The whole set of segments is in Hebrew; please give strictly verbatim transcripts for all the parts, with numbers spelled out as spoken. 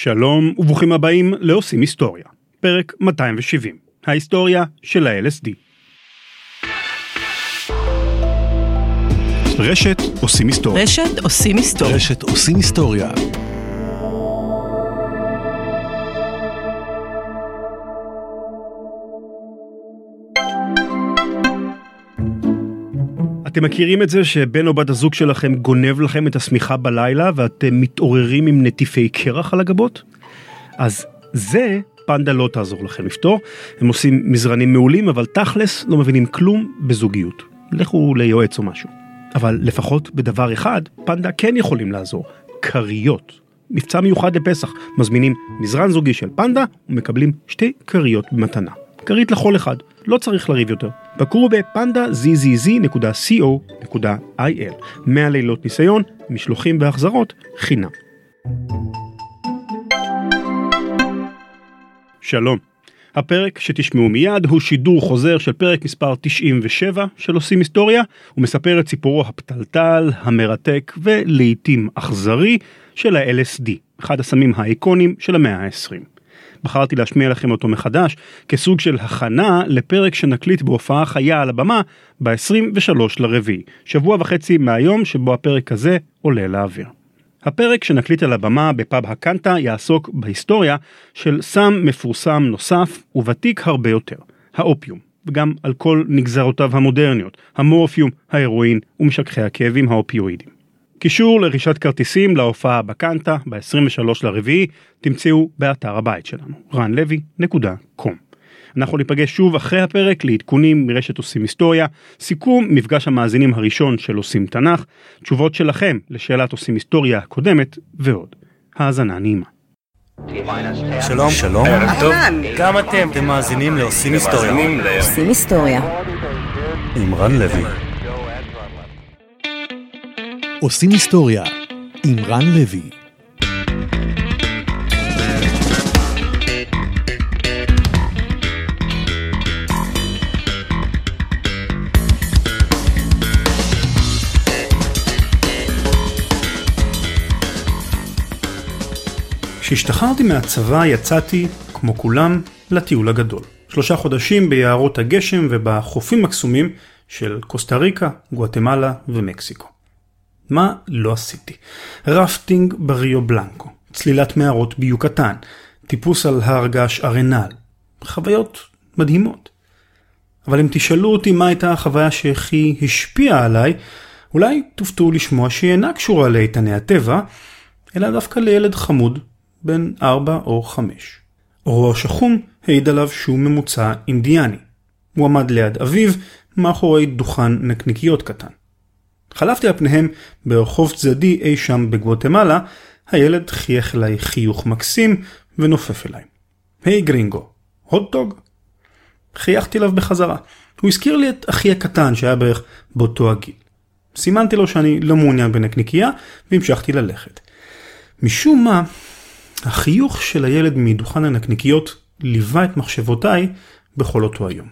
שלום וברוכים הבאים לעושים היסטוריה, פרק מאתיים שבעים, ההיסטוריה של ה-אל אס די. רשת עושים היסטוריה. רשת עושים היסטוריה. רשת עושים היסטוריה. אתם מכירים את זה שבן או בת הזוג שלכם גונב לכם את השמיכה בלילה ואתם מתעוררים עם נטיפי קרח על הגבות? אז זה פנדה לא תעזור לכם לפתור. הם עושים מזרנים מעולים, אבל תכלס לא מבינים כלום בזוגיות. לכו ליועץ או משהו. אבל לפחות בדבר אחד, פנדה כן יכולים לעזור. קריות. מבצע מיוחד לפסח. מזמינים מזרן זוגי של פנדה ומקבלים שתי קריות במתנה. קרית לכל אחד. לא צריך לריב יותר. בקרו בפנדה זד זד זד נקודה קו נקודה איי אל. מאה לילות ניסיון, משלוחים והחזרות, חינם. שלום. הפרק שתשמעו מיד הוא שידור חוזר של פרק מספר תשעים ושבע של עושים היסטוריה. הוא מספר את סיפורו הפתלתל, המרתק ולעיתים אכזרי של ה-אל אס די, אחד הסמים האיקונים של המאה ה-עשרים. בחרתי להשמיע לכם אותו מחדש כסוג של הכנה לפרק שנקליט בהופעה חיה על הבמה ב-עשרים ושלושה לרביעי, שבוע וחצי מהיום שבו הפרק הזה עולה לאוויר. הפרק שנקליט על הבמה בפאב הקנטה יעסוק בהיסטוריה של סם מפורסם נוסף וותיק הרבה יותר, האופיום, וגם על כל נגזרותיו המודרניות, המורפיום, ההרואין ומשככי הכאבים האופיואידים. קישור לרכישת כרטיסים להופעה בקנטה ב-עשרים ושלושה לרביעי תמצאו באתר הבית שלנו, רן לוי נקודה קום. אנחנו ניפגש שוב אחרי הפרק לעדכונים מרשת עושים היסטוריה, סיכום מפגש המאזינים הראשון של עושים תנ"ך, תשובות שלכם לשאלת עושים היסטוריה הקודמת ועוד. האזנה נעימה. שלום, שלום. גם אתם, אתם מאזינים לעושים היסטוריה. עושים היסטוריה. עם רן לוי. עושים היסטוריה עם רן לוי. כשהשתחררתי מהצבא יצאתי, כמו כולם, לטיול הגדול. שלושה חודשים ביערות הגשם ובחופים הקסומים של קוסטה ריקה, גואטמלה ומקסיקו. מה לא עשיתי? רפטינג בריו בלנקו, צלילת מערות ביוקטן, טיפוס על הר געש ארנל. חוויות מדהימות. אבל אם תשאלו אותי מה הייתה החוויה שהכי השפיעה עליי, אולי תופתעו לשמוע שהיא אינה קשורה לאיתני הטבע, אלא דווקא לילד חמוד בן ארבע או חמש. אורו השחום העיד עליו שהוא ממוצע אינדיאני. הוא עמד ליד אביו מאחורי דוכן נקניקיות קטן. חלפתי על פניהם ברחוב צדדי אי שם בגואטמלה, הילד חייך אליי חיוך מקסים ונופף אליי. היי גרינגו, הוט-דוג? חייכתי אליו בחזרה. הוא הזכיר לי את אחי הקטן שהיה בערך באותו הגיל. סימנתי לו שאני לא מעוניין בנקניקייה והמשכתי ללכת. משום מה, החיוך של הילד מדוכן הנקניקיות ליווה את מחשבותיי בכל אותו היום.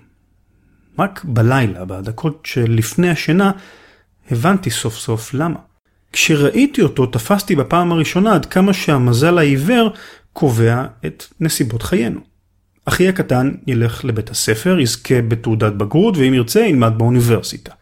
רק בלילה, בדקות שלפני השינה, הבנתי סוף סוף למה. כשראיתי אותו תפסתי בפעם הראשונה עד כמה שהמזל העיוור קובע את נסיבות חיינו. אחי הקטן ילך לבית הספר, יזכה בתעודת בגרות, ואם ירצה ילמד באוניברסיטה.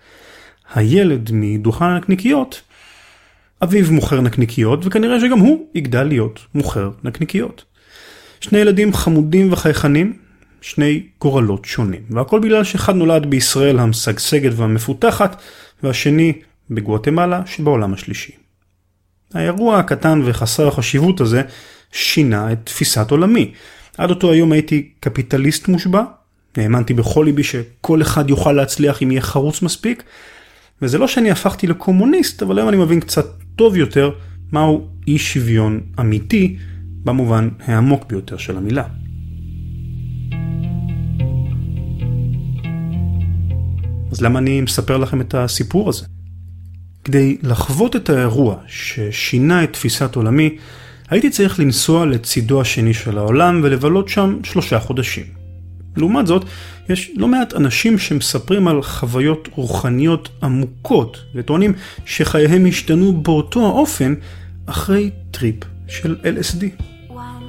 הילד מדוכן הנקניקיות, אביו מוכר נקניקיות, וכנראה שגם הוא יגדל להיות מוכר נקניקיות. שני ילדים חמודים וחייכנים, שני גורלות שונים. והכל בגלל שאחד נולד בישראל המשגשגת והמפותחת, והשני בגואטמלה שבעולם השלישי. האירוע הקטן וחסר החשיבות הזה שינה את תפיסת עולמי. עד אותו היום הייתי קפיטליסט מושבע, האמנתי בכל ליבי שכל אחד יוכל להצליח אם יהיה חרוץ מספיק, וזה לא שאני הפכתי לקומוניסט, אבל היום אני מבין קצת טוב יותר מהו אי שוויון אמיתי במובן העמוק ביותר של המילה. אז למה אני מספר לכם את הסיפור הזה? כדי לחוות את האירוע ששינה את תפיסת עולמי, הייתי צריך לנסוע לצידו השני של העולם ולבלות שם שלושה חודשים. לעומת זאת, יש לא מעט אנשים שמספרים על חוויות רוחניות עמוקות, וטוענים שחייהם השתנו באותו האופן אחרי טריפ של אל אס די. One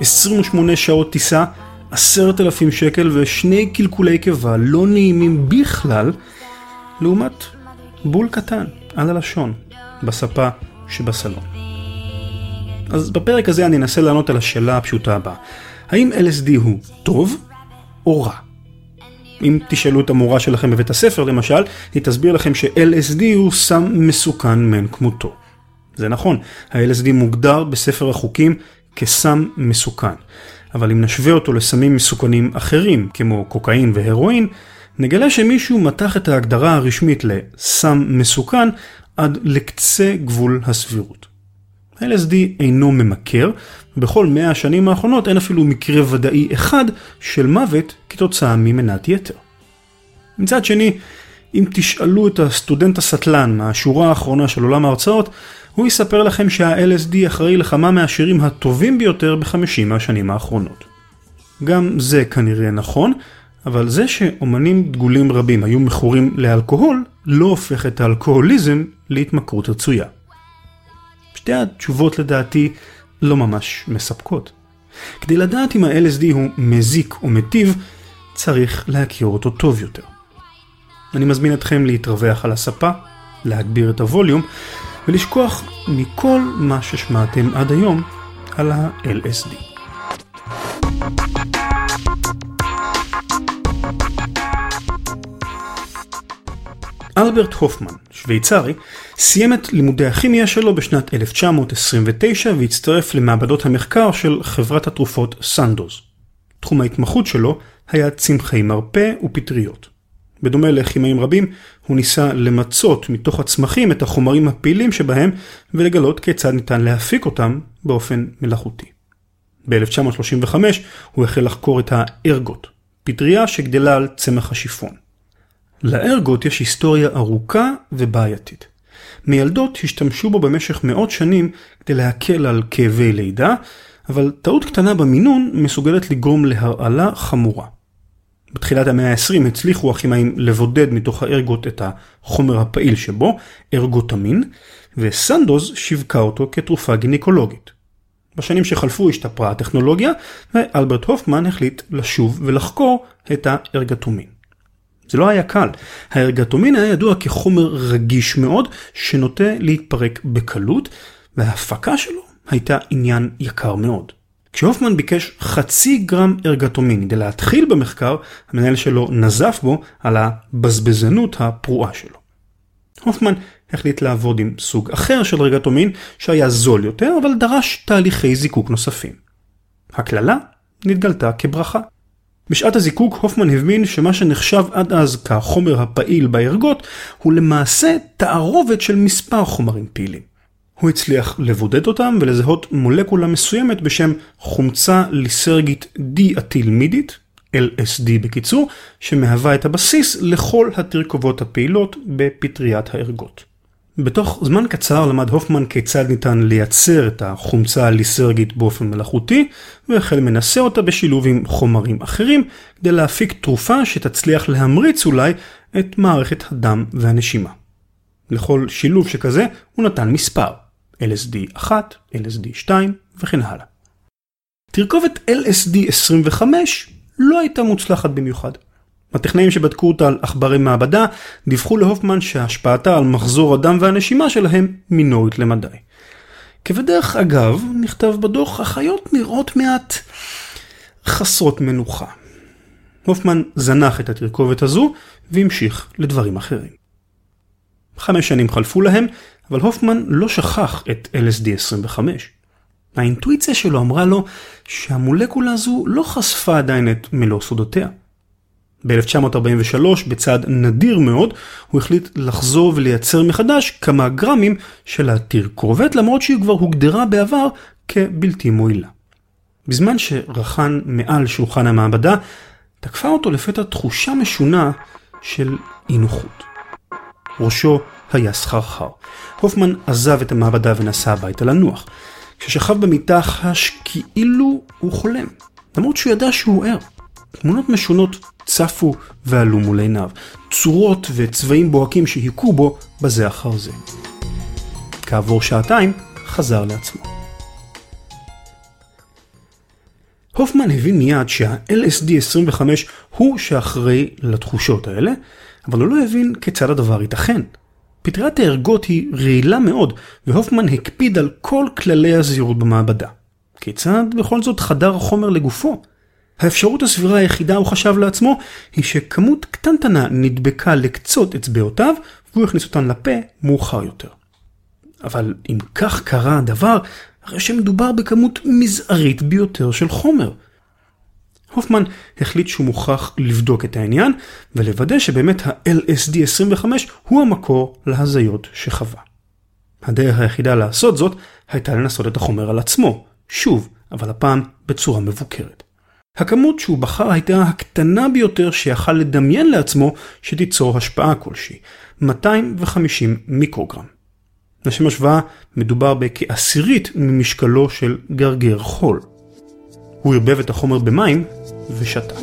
עשרים ושמונה שעות טיסה, עשרת אלפים שקל ושני קלקולי קיבה לא נעימים בכלל, לעומת בול קטן על הלשון בספה שבסלון. אז בפרק הזה אני אנסה לענות על השאלה הפשוטה הבאה. האם אל אס די הוא טוב או רע? אם תשאלו את המורה שלכם בבית הספר למשל, היא תסביר לכם ש-אל אס די הוא סם מסוכן מן כמותו. זה נכון, ה-אל אס די מוגדר בספר החוקים כסם מסוכן. אבל אם נשווה אותו לסמים מסוכנים אחרים, כמו קוקאין והרואין, נגלה שמישהו מתח את ההגדרה הרשמית לסם מסוכן עד לקצה גבול הסבירות. ה-אל אס די אינו ממכר, ובכל מאה השנים האחרונות אין אפילו מקרה ודאי אחד של מוות כתוצאה ממנת יתר. מצד שני, אם תשאלו את הסטודנט הסטלן מהשורה האחרונה של עולם ההרצאות, הוא יספר לכם שה-אל אס די אחראי לכמה מהשירים הטובים ביותר בחמישים מהשנים האחרונות. גם זה כנראה נכון, אבל זה שאומנים דגולים רבים היו מכורים לאלכוהול, לא הופך את האלכוהוליזם להתמכרות רצויה. שתי התשובות לדעתי לא ממש מספקות. כדי לדעת אם ה-אל אס די הוא מזיק או מטיב, צריך להכיר אותו טוב יותר. אני מזמין אתכם להתרווח על הספה, להגביר את הווליום, ולשכוח מכל מה ששמעתם עד היום על ה-אל אס די. אלברט הופמן, שוויצרי, סיים את לימודי הכימיה שלו בשנת אלף תשע מאות עשרים ותשע והצטרף למעבדות המחקר של חברת התרופות סנדוז. תחום ההתמחות שלו היה צמחי מרפא ופטריות. בדומה לכימאים רבים, הוא ניסה למצות מתוך הצמחים את החומרים הפעילים שבהם ולגלות כיצד ניתן להפיק אותם באופן מלאכותי. ב-אלף תשע מאות שלושים וחמש הוא החל לחקור את הארגות, פטריה שגדלה על צמח השיפון. לארגות יש היסטוריה ארוכה ובעייתית. מילדות השתמשו בו במשך מאות שנים כדי להקל על כאבי לידה, אבל טעות קטנה במינון מסוגלת לגרום להרעלה חמורה. בתחילת המאה ה-עשרים הצליחו הכימאים לבודד מתוך הארגות את החומר הפעיל שבו, ארגוטמין, וסנדוז שיווקה אותו כתרופה גינקולוגית. בשנים שחלפו השתפרה הטכנולוגיה, ואלברט הופמן החליט לשוב ולחקור את הארגוטמין. זה לא היה קל. הארגוטמין היה ידוע כחומר רגיש מאוד, שנוטה להתפרק בקלות, וההפקה שלו הייתה עניין יקר מאוד. כשהופמן ביקש חצי גרם ארגוטמין כדי להתחיל במחקר, המנהל שלו נזף בו על הבזבזנות הפרועה שלו. הופמן החליט לעבוד עם סוג אחר של ארגוטמין שהיה זול יותר, אבל דרש תהליכי זיקוק נוספים. הכללה נתגלתה כברכה. בשעת הזיקוק הופמן הבין שמה שנחשב עד אז כחומר הפעיל בארגות הוא למעשה תערובת של מספר חומרים פעילים. הוא הצליח לבודד אותם ולזהות מולקולה מסוימת בשם חומצה ליסרגית די-אתילמידית, אל אס די בקיצור, שמהווה את הבסיס לכל התרכובות הפעילות בפטריית הארגות. בתוך זמן קצר למד הופמן כיצד ניתן לייצר את החומצה הליסרגית באופן מלאכותי, והחל מנסה אותה בשילוב עם חומרים אחרים, כדי להפיק תרופה שתצליח להמריץ אולי את מערכת הדם והנשימה. לכל שילוב שכזה הוא נתן מספר, אל אס די אחת, אל אס די שתיים וכן הלאה. תרכובת אל אס די עשרים וחמש לא הייתה מוצלחת במיוחד. הטכנאים שבדקו אותה על עכברי מעבדה דיווחו להופמן שהשפעתה על מחזור הדם והנשימה שלהם מינורית למדי. כבדרך אגב, נכתב בדוח, החיות נראות מעט חסרות מנוחה. הופמן זנח את התרכובת הזו והמשיך לדברים אחרים. חמש שנים חלפו להם, אבל הופמן לא שכח את אל אס די עשרים וחמש. האינטואיציה שלו אמרה לו שהמולקולה הזו לא חשפה עדיין את מלוא סודותיה. ב-אלף תשע מאות ארבעים ושלוש, בצעד נדיר מאוד, הוא החליט לחזור ולייצר מחדש כמה גרמים של התרכובת, למרות שהיא כבר הוגדרה בעבר כבלתי מועילה. בזמן שרחן מעל שולחן המעבדה, תקפה אותו לפתע תחושה משונה של אי-נוחות. ראשו היה סחרחר. הופמן עזב את המעבדה ונסע הביתה לנוח. כששכב במיטה חש כאילו הוא חולם, למרות שהוא ידע שהוא ער. תמונות משונות צפו ועלו מול עיניו, צורות וצבעים בוהקים שהיכו בו בזה אחר זה. כעבור שעתיים חזר לעצמו. הופמן הבין מיד שה-אל אס די עשרים וחמש הוא שאחראי לתחושות האלה, אבל הוא לא הבין כיצד הדבר ייתכן. פטריית הערגות היא רעילה מאוד, והופמן הקפיד על כל כללי הזהירות במעבדה. כיצד בכל זאת חדר החומר לגופו? האפשרות הסבירה היחידה, הוא חשב לעצמו, היא שכמות קטנטנה נדבקה לקצות אצבעותיו, והוא הכניס אותן לפה מאוחר יותר. אבל אם כך קרה הדבר, הרי שמדובר בכמות מזערית ביותר של חומר. הופמן החליט שהוא מוכרח לבדוק את העניין, ולוודא שבאמת ה-אל אס די עשרים וחמש הוא המקור להזיות שחווה. הדרך היחידה לעשות זאת הייתה לנסות את החומר על עצמו, שוב, אבל הפעם בצורה מבוקרת. הכמות שהוא בחר הייתה הקטנה ביותר שיכל לדמיין לעצמו שתיצור השפעה כלשהי, מאתיים וחמישים מיקרוגרם. לשם השוואה, מדובר בכעשירית ממשקלו של גרגר חול. הוא הרבב את החומר במים ושתה.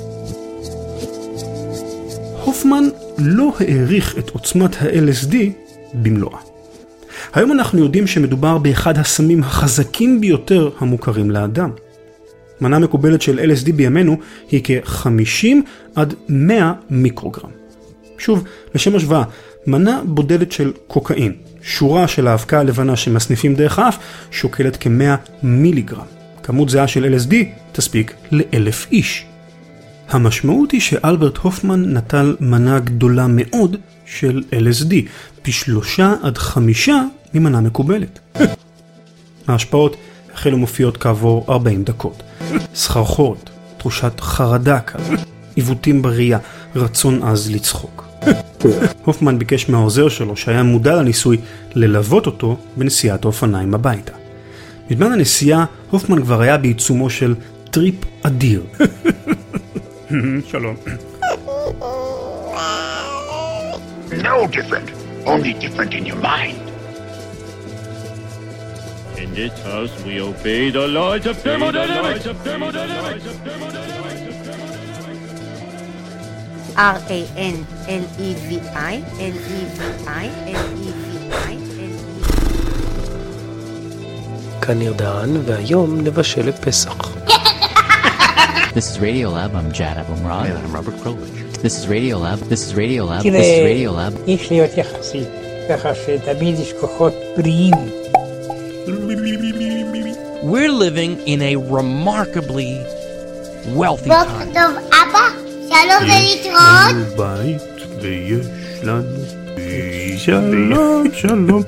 הופמן לא העריך את עוצמת ה-אל אס די במלואה. היום אנחנו יודעים שמדובר באחד הסמים החזקים ביותר המוכרים לאדם. מנה מקובלת של אל אס די בימינו היא כ-חמישים עד מאה מיקרוגרם. שוב, לשם השוואה, מנה בודדת של קוקאין, שורה של האבקה הלבנה שמסניפים דרך האף, שוקלת כ-מאה מיליגרם. כמות זהה של אל אס די תספיק לאלף איש. המשמעות היא שאלברט הופמן נטל מנה גדולה מאוד של אל אס די, פי שלושה עד חמישה ממנה מקובלת. ההשפעות החלו מופיעות כעבור ארבעים דקות. סחרחורת, תחושת חרדה קלה, עיוותים בראייה, רצון עז לצחוק. הופמן ביקש מהעוזר שלו, שהיה מודע לניסוי, ללוות אותו בנסיעת האופניים הביתה. בזמן הנסיעה, הופמן כבר היה בעיצומו של טריפ אדיר. שלום. No different, only different in your mind. In this house we obey the laws of thermodynamics. R A N L E V I L E V I L E V I L E V I כאן נרדן, והיום נבשל לפסח. This is Radiolab, I'm Jad Abumrad. And I'm Robert Krulwich. This is Radiolab, this is Radiolab, this is Radiolab. יש להיות יחסי, ככה שתמיד יש כוחות בריאים. We're living in a remarkably wealthy בוקר time. טוב אבא, שלום ולהתראות. יש לנו בית ויש לנו שלום שלום.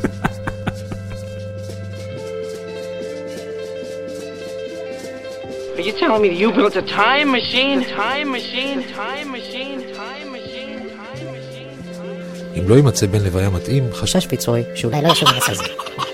Are you telling me that you built a time machine? Time machine? Time machine? Time machine? Time machine? אם לא יימצא בן לוויה מתאים, חשש פיצוי שאולי לא ישוב בנושא זה.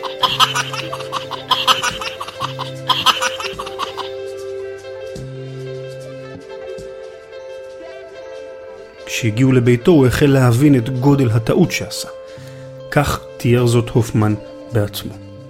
כשהגיעו לביתו הוא החל להבין את גודל הטעות שעשה. כך תיאר זאת הופמן בעצמו.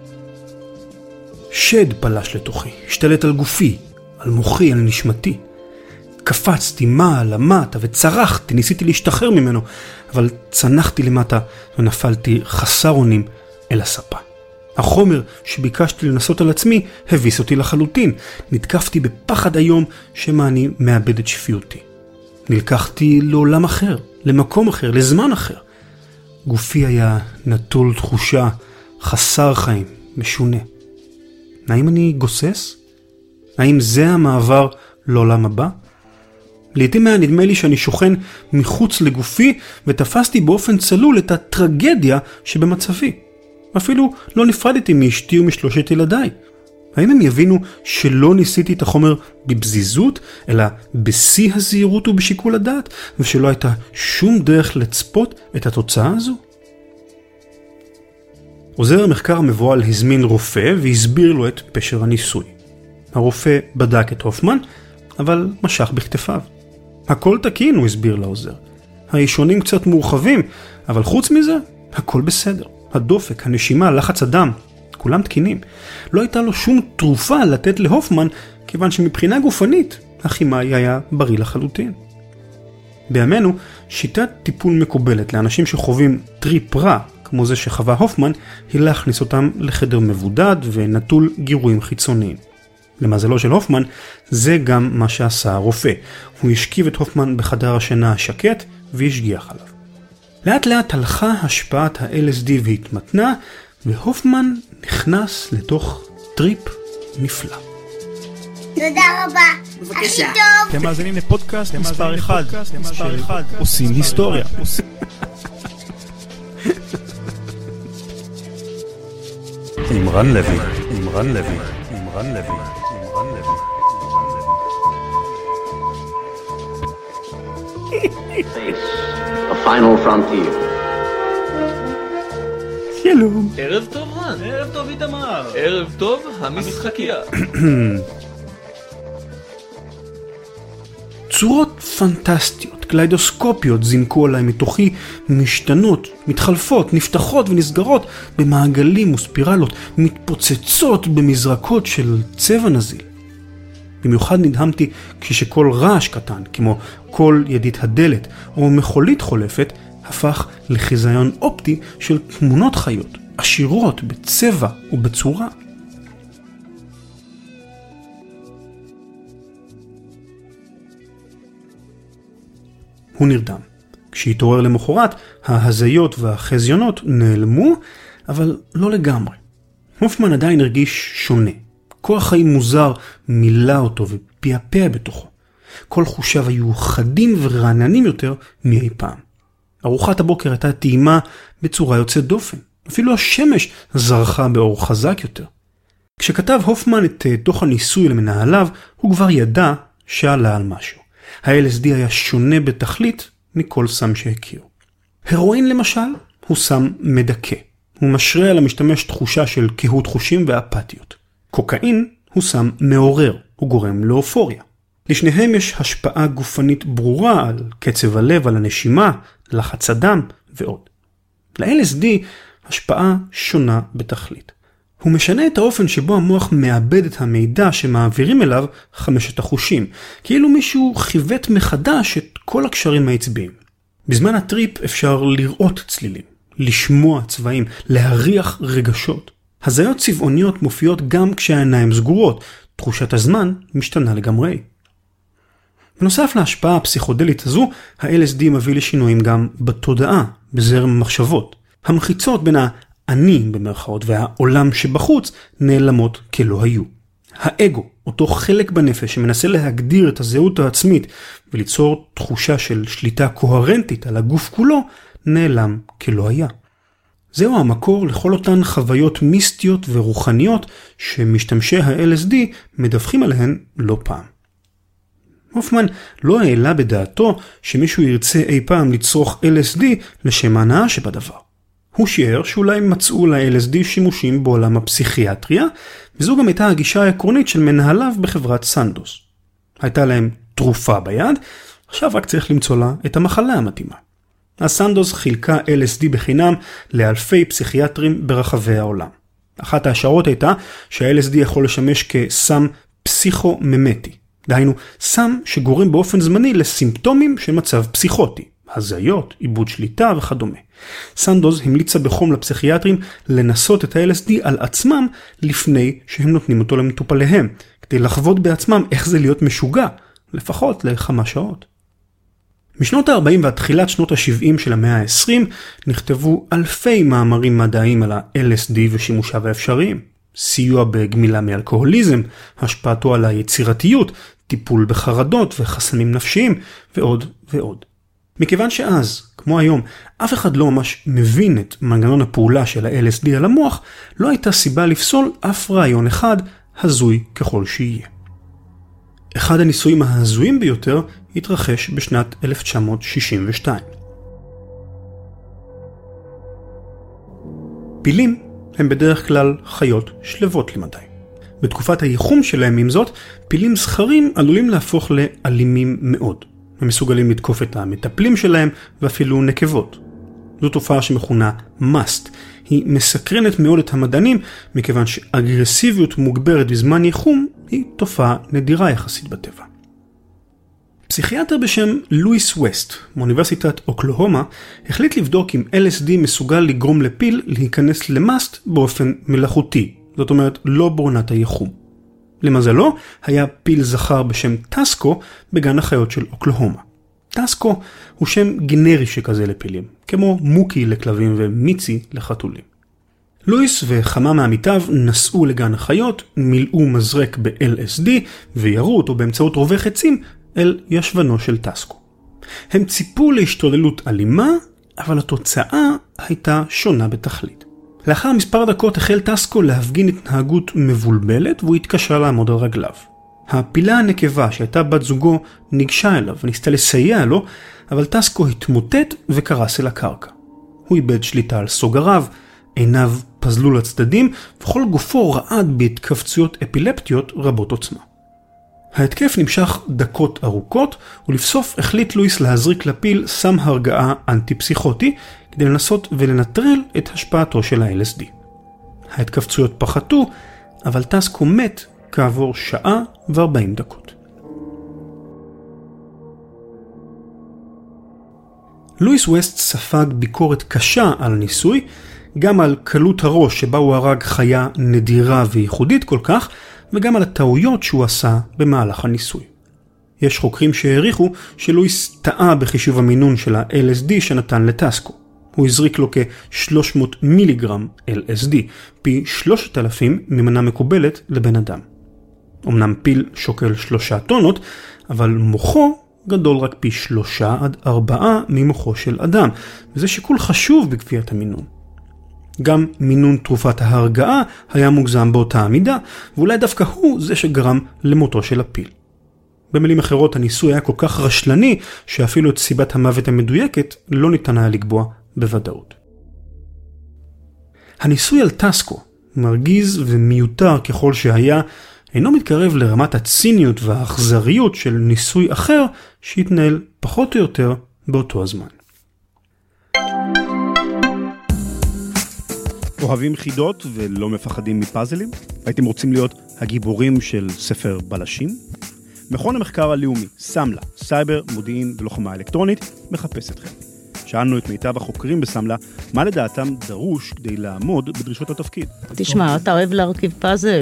שד פלש לתוכי, השתלט על גופי, על מוחי, על נשמתי. קפצתי מעלה, מטה וצרחתי, ניסיתי להשתחרר ממנו, אבל צנחתי למטה ונפלתי חסר אונים אל הספה. החומר שביקשתי לנסות על עצמי הביס אותי לחלוטין. נתקפתי בפחד היום שמה אני מאבד את שפיותי. נלקחתי לעולם אחר, למקום אחר, לזמן אחר. גופי היה נטול תחושה, חסר חיים, משונה. האם אני גוסס? האם זה המעבר לעולם הבא? לעתים היה נדמה לי שאני שוכן מחוץ לגופי ותפסתי באופן צלול את הטרגדיה שבמצבי. אפילו לא נפרדתי מאשתי ומשלושת ילדיי. האם הם יבינו שלא ניסיתי את החומר בבזיזות, אלא בשיא הזהירות ובשיקול הדעת, ושלא הייתה שום דרך לצפות את התוצאה הזו? עוזר המחקר המבועל הזמין רופא והסביר לו את פשר הניסוי. הרופא בדק את הופמן, אבל משך בכתפיו. הכל תקין, הוא הסביר לעוזר. האישונים קצת מורחבים, אבל חוץ מזה, הכל בסדר. הדופק, הנשימה, לחץ הדם, כולם תקינים. לא הייתה לו שום תרופה לתת להופמן, כיוון שמבחינה גופנית, הכימאי היה בריא לחלוטין. בימינו, שיטת טיפול מקובלת לאנשים שחווים טריפ רע, כמו זה שחווה הופמן, היא להכניס אותם לחדר מבודד ונטול גירויים חיצוניים. למזלו של הופמן, זה גם מה שעשה הרופא. הוא השכיב את הופמן בחדר השינה השקט והשגיח עליו. לאט לאט הלכה השפעת ה-אל אס די והתמתנה, והופמן נכנס לתוך טריפ נפלא. תודה רבה. הכי טוב. אתם מאזינים לפודקאסט מספר אחד של עושים היסטוריה. עם רן לוי, עם רן לוי, עם רן לוי, עם רן לוי. A final frontier. שלום. ערב טוב רן. ערב טוב איתמר. ערב טוב המשחקיה. צורות פנטסטיות, קליידוסקופיות זינקו עליי מתוכי, משתנות, מתחלפות, נפתחות ונסגרות במעגלים וספירלות, מתפוצצות במזרקות של צבע נזיל. במיוחד נדהמתי כששכל רעש קטן, כמו כל ידית הדלת או מכולית חולפת, הפך לחיזיון אופטי של תמונות חיות, עשירות בצבע ובצורה. הוא נרדם. כשהתעורר למחרת, ההזיות והחזיונות נעלמו, אבל לא לגמרי. הופמן עדיין הרגיש שונה. כוח חיים מוזר מילא אותו ופיאפע בתוכו. כל חושיו היו חדים ורעננים יותר מאי פעם. ארוחת הבוקר הייתה טעימה בצורה יוצאת דופן. אפילו השמש זרחה באור חזק יותר. כשכתב הופמן את דוח הניסוי למנהליו, הוא כבר ידע שעלה על משהו. ה-אל אס די היה שונה בתכלית מכל סם שהכיר. הרואין למשל הוא סם מדכא. הוא משרה על המשתמש תחושה של קהות חושים ואפתיות. קוקאין הוא סם מעורר, הוא גורם לאופוריה. לשניהם יש השפעה גופנית ברורה על קצב הלב, על הנשימה, לחץ הדם ועוד. ל-אל אס די השפעה שונה בתכלית. הוא משנה את האופן שבו המוח מאבד את המידע שמעבירים אליו חמשת החושים, כאילו מישהו חיווט מחדש את כל הקשרים העצביים. בזמן הטריפ אפשר לראות צלילים, לשמוע צבעים, להריח רגשות. הזיות צבעוניות מופיעות גם כשהעיניים סגורות, תחושת הזמן משתנה לגמרי. בנוסף להשפעה הפסיכודלית הזו, ה-אל אס די מביא לשינויים גם בתודעה, בזרם המחשבות. המחיצות בין האני במרכאות והעולם שבחוץ נעלמות כלא היו. האגו, אותו חלק בנפש שמנסה להגדיר את הזהות העצמית וליצור תחושה של שליטה קוהרנטית על הגוף כולו, נעלם כלא היה. זהו המקור לכל אותן חוויות מיסטיות ורוחניות שמשתמשי ה-אל אס די מדווחים עליהן לא פעם. הופמן לא העלה בדעתו שמישהו ירצה אי פעם לצרוך אל אס די לשם ההנאה שבדבר. הוא שיער שאולי מצאו ל-אל אס די שימושים בעולם הפסיכיאטריה, וזו גם הייתה הגישה העקרונית של מנהליו בחברת סנדוס. הייתה להם תרופה ביד, עכשיו רק צריך למצוא לה את המחלה המתאימה. הסנדוס חילקה אל אס די בחינם לאלפי פסיכיאטרים ברחבי העולם. אחת ההשערות הייתה שה-אל אס די יכול לשמש כסם פסיכוממטי. דהיינו, סם שגורם באופן זמני לסימפטומים של מצב פסיכוטי, הזיות, איבוד שליטה וכדומה. סנדוס המליצה בחום לפסיכיאטרים לנסות את ה-אל אס די על עצמם לפני שהם נותנים אותו למטופליהם, כדי לחוות בעצמם איך זה להיות משוגע, לפחות לכמה שעות. משנות ה-ארבעים ועד תחילת שנות ה-שבעים של המאה ה-עשרים נכתבו אלפי מאמרים מדעיים על ה-אל אס די ושימושיו האפשריים. סיוע בגמילה מאלכוהוליזם, השפעתו על היצירתיות, טיפול בחרדות וחסמים נפשיים ועוד ועוד. מכיוון שאז, כמו היום, אף אחד לא ממש מבין את מנגנון הפעולה של ה-אל אס די על המוח, לא הייתה סיבה לפסול אף רעיון אחד, הזוי ככל שיהיה. אחד הניסויים ההזויים ביותר התרחש בשנת אלף תשע מאות שישים ושתיים. פילים הם בדרך כלל חיות שלבות למדי. בתקופת הייחום שלהם עם זאת, פילים זכרים עלולים להפוך לאלימים מאוד. הם מסוגלים לתקוף את המטפלים שלהם ואפילו נקבות. זו תופעה שמכונה מאסט. היא מסקרנת מאוד את המדענים, מכיוון שאגרסיביות מוגברת בזמן ייחום היא תופעה נדירה יחסית בטבע. פסיכיאטר בשם לואיס ווסט, מאוניברסיטת אוקלהומה, החליט לבדוק אם אל אס די מסוגל לגרום לפיל להיכנס למאסט באופן מלאכותי, זאת אומרת לא בעונת הייחום. למזלו, היה פיל זכר בשם טסקו בגן החיות של אוקלהומה. טסקו הוא שם גנרי שכזה לפילים, כמו מוקי לכלבים ומיצי לחתולים. לואיס וכמה מעמיתיו נסעו לגן החיות, מילאו מזרק ב-אל אס די וירו אותו באמצעות רובה חצים אל ישבנו של טסקו. הם ציפו להשתוללות אלימה, אבל התוצאה הייתה שונה בתכלית. לאחר מספר דקות החל טסקו להפגין התנהגות מבולבלת והוא התקשה לעמוד על רגליו. הפילה הנקבה שהייתה בת זוגו ניגשה אליו וניסתה לסייע לו, אבל טסקו התמוטט וקרס אל הקרקע. הוא איבד שליטה על סוגריו, עיניו פזלו לצדדים וכל גופו רעד בהתכווצויות אפילפטיות רבות עוצמה. ההתקף נמשך דקות ארוכות ולבסוף החליט לואיס להזריק לפיל סם הרגעה אנטי-פסיכוטי כדי לנסות ולנטרל את השפעתו של ה-אל אס די. ההתכווצויות פחתו, אבל טסקו מת כעבור שעה ו-ארבעים דקות. לואיס ווסט ספג ביקורת קשה על הניסוי, גם על קלות הראש שבה הוא הרג חיה נדירה וייחודית כל כך, וגם על הטעויות שהוא עשה במהלך הניסוי. יש חוקרים שהעריכו שלואיס טעה בחישוב המינון של ה-אל אס די שנתן לטסקו. הוא הזריק לו כ-שלוש מאות מיליגרם אל אס די, פי שלושת אלפים ממנה מקובלת לבן אדם. אמנם פיל שוקל שלושה טונות, אבל מוחו גדול רק פי שלושה עד ארבעה ממוחו של אדם, וזה שיקול חשוב בקביעת המינון. גם מינון תרופת ההרגעה היה מוגזם באותה המידה, ואולי דווקא הוא זה שגרם למותו של הפיל. במילים אחרות, הניסוי היה כל כך רשלני, שאפילו את סיבת המוות המדויקת לא ניתן היה לקבוע בוודאות. הניסוי על טסקו, מרגיז ומיותר ככל שהיה, אינו מתקרב לרמת הציניות והאכזריות של ניסוי אחר שהתנהל פחות או יותר באותו הזמן. אוהבים חידות ולא מפחדים מפאזלים? הייתם רוצים להיות הגיבורים של ספר בלשים? מכון המחקר הלאומי, סמלה, סייבר, מודיעין ולוחמה אלקטרונית, מחפש אתכם. שאלנו את מיטב החוקרים בסמלה, מה לדעתם דרוש כדי לעמוד בדרישות התפקיד. תשמע, אתה אוהב להרכיב פאזל?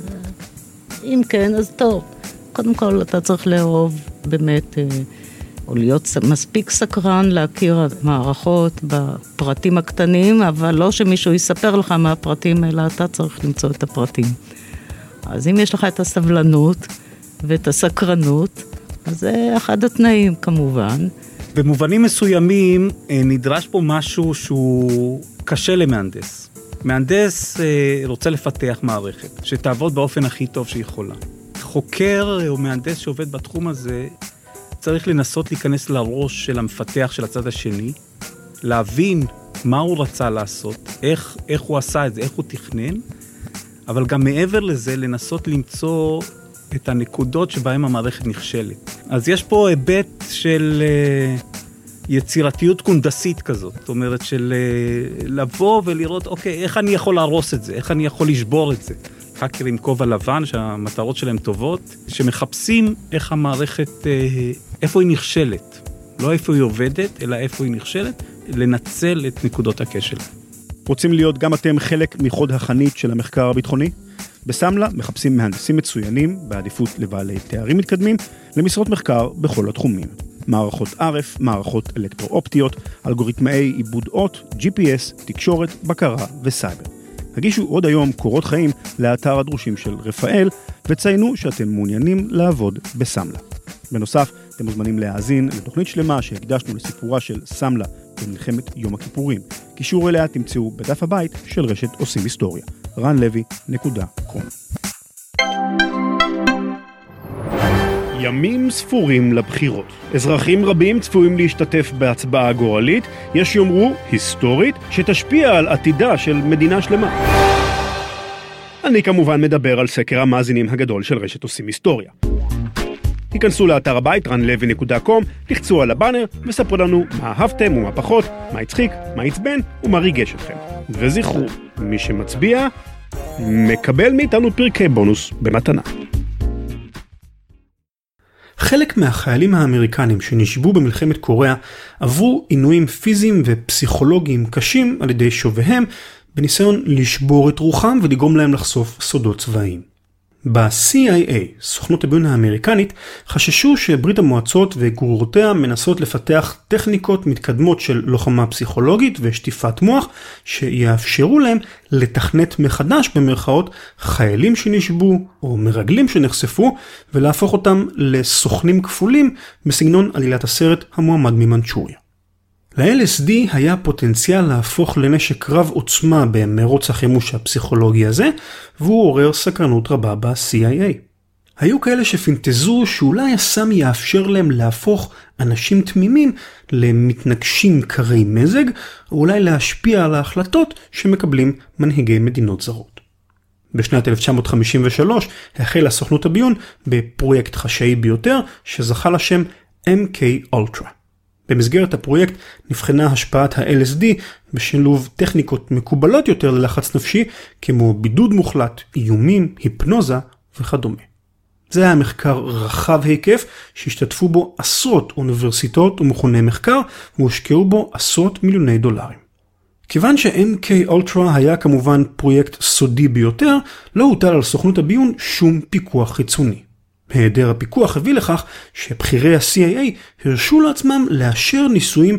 אם כן, אז טוב. קודם כל, אתה צריך לאהוב באמת, או להיות מספיק סקרן להכיר מערכות בפרטים הקטנים, אבל לא שמישהו יספר לך מה הפרטים, אלא אתה צריך למצוא את הפרטים. אז אם יש לך את הסבלנות ואת הסקרנות, אז זה אחד התנאים כמובן. במובנים מסוימים נדרש פה משהו שהוא קשה למהנדס. מהנדס רוצה לפתח מערכת שתעבוד באופן הכי טוב שיכולה. חוקר או מהנדס שעובד בתחום הזה צריך לנסות להיכנס לראש של המפתח של הצד השני, להבין מה הוא רצה לעשות, איך, איך הוא עשה את זה, איך הוא תכנן, אבל גם מעבר לזה לנסות למצוא את הנקודות שבהן המערכת נכשלת. אז יש פה היבט של יצירתיות קונדסית כזאת, זאת אומרת של לבוא ולראות, אוקיי, איך אני יכול להרוס את זה, איך אני יכול לשבור את זה. חקרים כובע לבן שהמטרות שלהם טובות, שמחפשים איך המערכת, איפה היא נכשלת. לא איפה היא עובדת, אלא איפה היא נכשלת, לנצל את נקודות הכשל. רוצים להיות גם אתם חלק מחוד החנית של המחקר הביטחוני? בסמלה מחפשים מהנדסים מצוינים, בעדיפות לבעלי תארים מתקדמים, למשרות מחקר בכל התחומים. מערכות אר אף, מערכות אלקטרו-אופטיות, אלגוריתמאי עיבוד אות, ג'י פי אס, תקשורת, בקרה וסייבר. הגישו עוד היום קורות חיים לאתר הדרושים של רפאל, וציינו שאתם מעוניינים לעבוד בסמלה. בנוסף, אתם מוזמנים להאזין לתוכנית שלמה שהקדשנו לסיפורה של סמלה במלחמת יום הכיפורים. קישור אליה תמצאו בדף הבית של רשת עושים היסטוריה. רן לוי נקודה קום. ימים ספורים לבחירות. אזרחים רבים צפויים להשתתף בהצבעה גורלית, יש יאמרו היסטורית, שתשפיע על עתידה של מדינה שלמה. אני כמובן מדבר על סקר המאזינים הגדול של רשת עושים היסטוריה. היכנסו לאתר הבית רן לוי נקודה קום, לחצו על הבאנר וספרו לנו מה אהבתם ומה פחות, מה הצחיק, מה עצבן ומה ריגש אתכם. וזכרו, מי שמצביע מקבל מאיתנו פרקי בונוס במתנה. חלק מהחיילים האמריקנים שנשבו במלחמת קוריאה עברו עינויים פיזיים ופסיכולוגיים קשים על ידי שוביהם בניסיון לשבור את רוחם ולגרום להם לחשוף סודות צבאיים. ב-סי איי איי, סוכנות הביון האמריקנית, חששו שברית המועצות וגרורותיה מנסות לפתח טכניקות מתקדמות של לוחמה פסיכולוגית ושטיפת מוח, שיאפשרו להם לתכנת מחדש במרכאות חיילים שנשבו או מרגלים שנחשפו, ולהפוך אותם לסוכנים כפולים בסגנון עלילת הסרט המועמד ממנצ'וריה. ל-אל אס די היה פוטנציאל להפוך לנשק רב עוצמה במרוץ החימוש הפסיכולוגי הזה, והוא עורר סקרנות רבה ב-סי איי איי. היו כאלה שפינטזו שאולי הסם יאפשר להם להפוך אנשים תמימים למתנגשים קרי מזג, או אולי להשפיע על ההחלטות שמקבלים מנהיגי מדינות זרות. בשנת אלף תשע מאות חמישים ושלוש החלה סוכנות הביון בפרויקט חשאי ביותר שזכה לשם אם קיי Ultra. במסגרת הפרויקט נבחנה השפעת ה-אל אס די בשילוב טכניקות מקובלות יותר ללחץ נפשי, כמו בידוד מוחלט, איומים, היפנוזה וכדומה. זה היה מחקר רחב היקף שהשתתפו בו עשרות אוניברסיטאות ומכוני מחקר, והושקעו בו עשרות מיליוני דולרים. כיוון ש-אם קיי Ultra היה כמובן פרויקט סודי ביותר, לא הוטל על סוכנות הביון שום פיקוח חיצוני. היעדר הפיקוח הביא לכך שבחירי ה-סי איי איי הרשו לעצמם לאשר ניסויים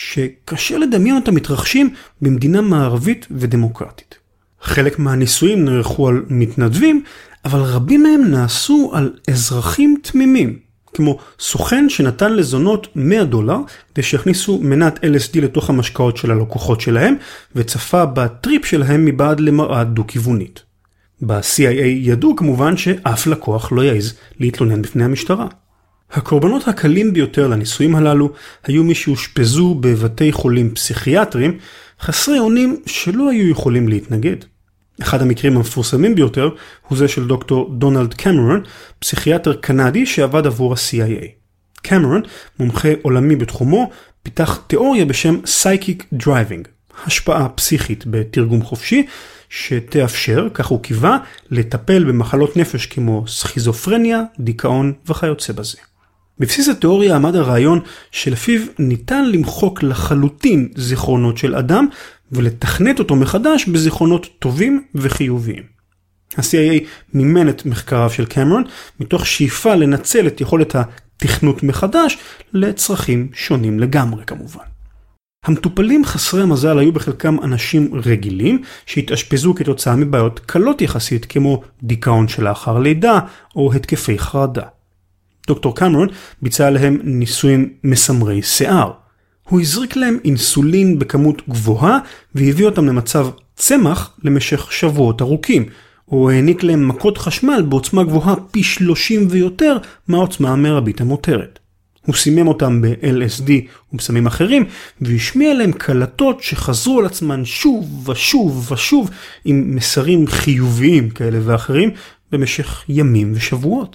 שקשה לדמיין אותם מתרחשים במדינה מערבית ודמוקרטית. חלק מהניסויים נערכו על מתנדבים, אבל רבים מהם נעשו על אזרחים תמימים, כמו סוכן שנתן לזונות מאה דולר כדי שיכניסו מנת אל אס די לתוך המשקאות של הלקוחות שלהם, וצפה בטריפ שלהם מבעד למראה דו-כיוונית. ב-סי איי איי ידעו כמובן שאף לקוח לא יעז להתלונן בפני המשטרה. הקורבנות הקלים ביותר לניסויים הללו היו מי שהושפזו בבתי חולים פסיכיאטריים, חסרי אונים שלא היו יכולים להתנגד. אחד המקרים המפורסמים ביותר הוא זה של דוקטור דונלד קמרון, פסיכיאטר קנדי שעבד עבור ה-סי איי איי. קמרון, מומחה עולמי בתחומו, פיתח תיאוריה בשם Psychic Driving, השפעה פסיכית בתרגום חופשי, שתאפשר, כך הוא קיווה, לטפל במחלות נפש כמו סכיזופרניה, דיכאון וכיוצא בזה. בבסיס התיאוריה עמד הרעיון שלפיו ניתן למחוק לחלוטין זיכרונות של אדם ולתכנת אותו מחדש בזיכרונות טובים וחיוביים. ה-סי איי איי מימן את מחקריו של קמרון מתוך שאיפה לנצל את יכולת התכנות מחדש לצרכים שונים לגמרי כמובן. המטופלים חסרי המזל היו בחלקם אנשים רגילים שהתאשפזו כתוצאה מבעיות קלות יחסית כמו דיכאון שלאחר לידה או התקפי חרדה. דוקטור קמרון ביצע עליהם ניסויים מסמרי שיער. הוא הזריק להם אינסולין בכמות גבוהה והביא אותם למצב צמח למשך שבועות ארוכים, או העניק להם מכות חשמל בעוצמה גבוהה פי שלושים ויותר מהעוצמה המרבית המותרת. הוא סימם אותם ב-אל אס די ובסמים אחרים, והשמיע להם קלטות שחזרו על עצמן שוב ושוב ושוב עם מסרים חיוביים כאלה ואחרים במשך ימים ושבועות.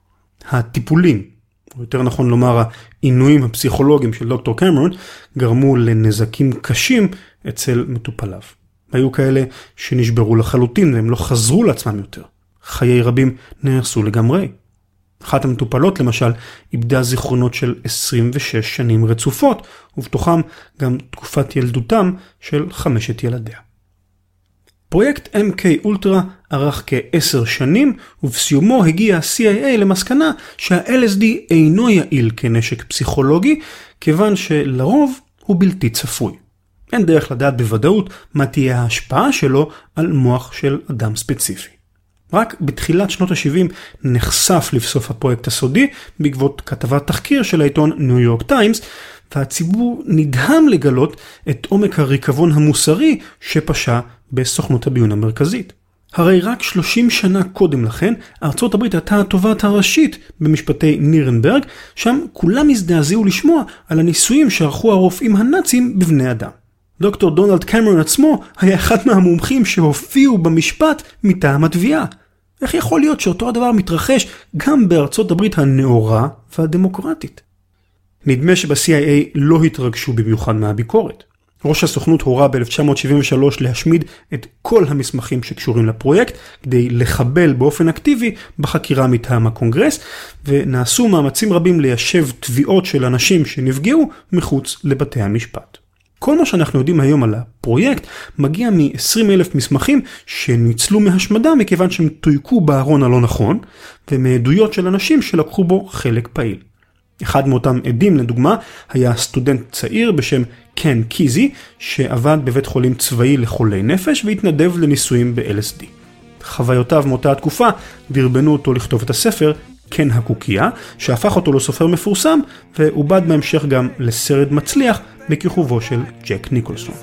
הטיפולים, או יותר נכון לומר העינויים הפסיכולוגיים של דוקטור קמרון, גרמו לנזקים קשים אצל מטופליו. היו כאלה שנשברו לחלוטין והם לא חזרו לעצמם יותר. חיי רבים נהרסו לגמרי. אחת המטופלות למשל איבדה זיכרונות של עשרים ושש שנים רצופות, ובתוכם גם תקופת ילדותם של חמשת ילדיה. פרויקט אם קיי Ultra ארך כעשר שנים, ובסיומו הגיע ה-סי איי איי למסקנה שה-אל אס די אינו יעיל כנשק פסיכולוגי, כיוון שלרוב הוא בלתי צפוי. אין דרך לדעת בוודאות מה תהיה ההשפעה שלו על מוח של אדם ספציפי. רק בתחילת שנות ה-שבעים נחשף לבסוף הפרויקט הסודי בעקבות כתבת תחקיר של העיתון ניו יורק טיימס, והציבור נדהם לגלות את עומק הריקבון המוסרי שפשע בסוכנות הביון המרכזית. הרי רק שלושים שנה קודם לכן, ארצות הברית הייתה התובעת הראשית במשפטי נירנברג, שם כולם הזדעזעו לשמוע על הניסויים שערכו הרופאים הנאצים בבני אדם. דוקטור דונלד קמרון עצמו היה אחד מהמומחים שהופיעו במשפט מטעם התביעה. איך יכול להיות שאותו הדבר מתרחש גם בארצות הברית הנאורה והדמוקרטית? נדמה שב-סי איי איי לא התרגשו במיוחד מהביקורת. ראש הסוכנות הורה ב-אלף תשע מאות שבעים ושלוש להשמיד את כל המסמכים שקשורים לפרויקט, כדי לחבל באופן אקטיבי בחקירה מטעם הקונגרס, ונעשו מאמצים רבים ליישב תביעות של אנשים שנפגעו מחוץ לבתי המשפט. כל מה שאנחנו יודעים היום על הפרויקט מגיע מ-עשרים אלף מסמכים שניצלו מהשמדה מכיוון שהם תויקו בארון הלא נכון, ומעדויות של אנשים שלקחו בו חלק פעיל. אחד מאותם עדים, לדוגמה, היה סטודנט צעיר בשם קן קיזי, שעבד בבית חולים צבאי לחולי נפש והתנדב לניסויים ב-אל אס די. חוויותיו מאותה התקופה דרבנו אותו לכתוב את הספר קן הקוקייה, שהפך אותו לסופר מפורסם, ועובד בהמשך גם לסרט מצליח בכיכובו של ג'ק ניקולסון.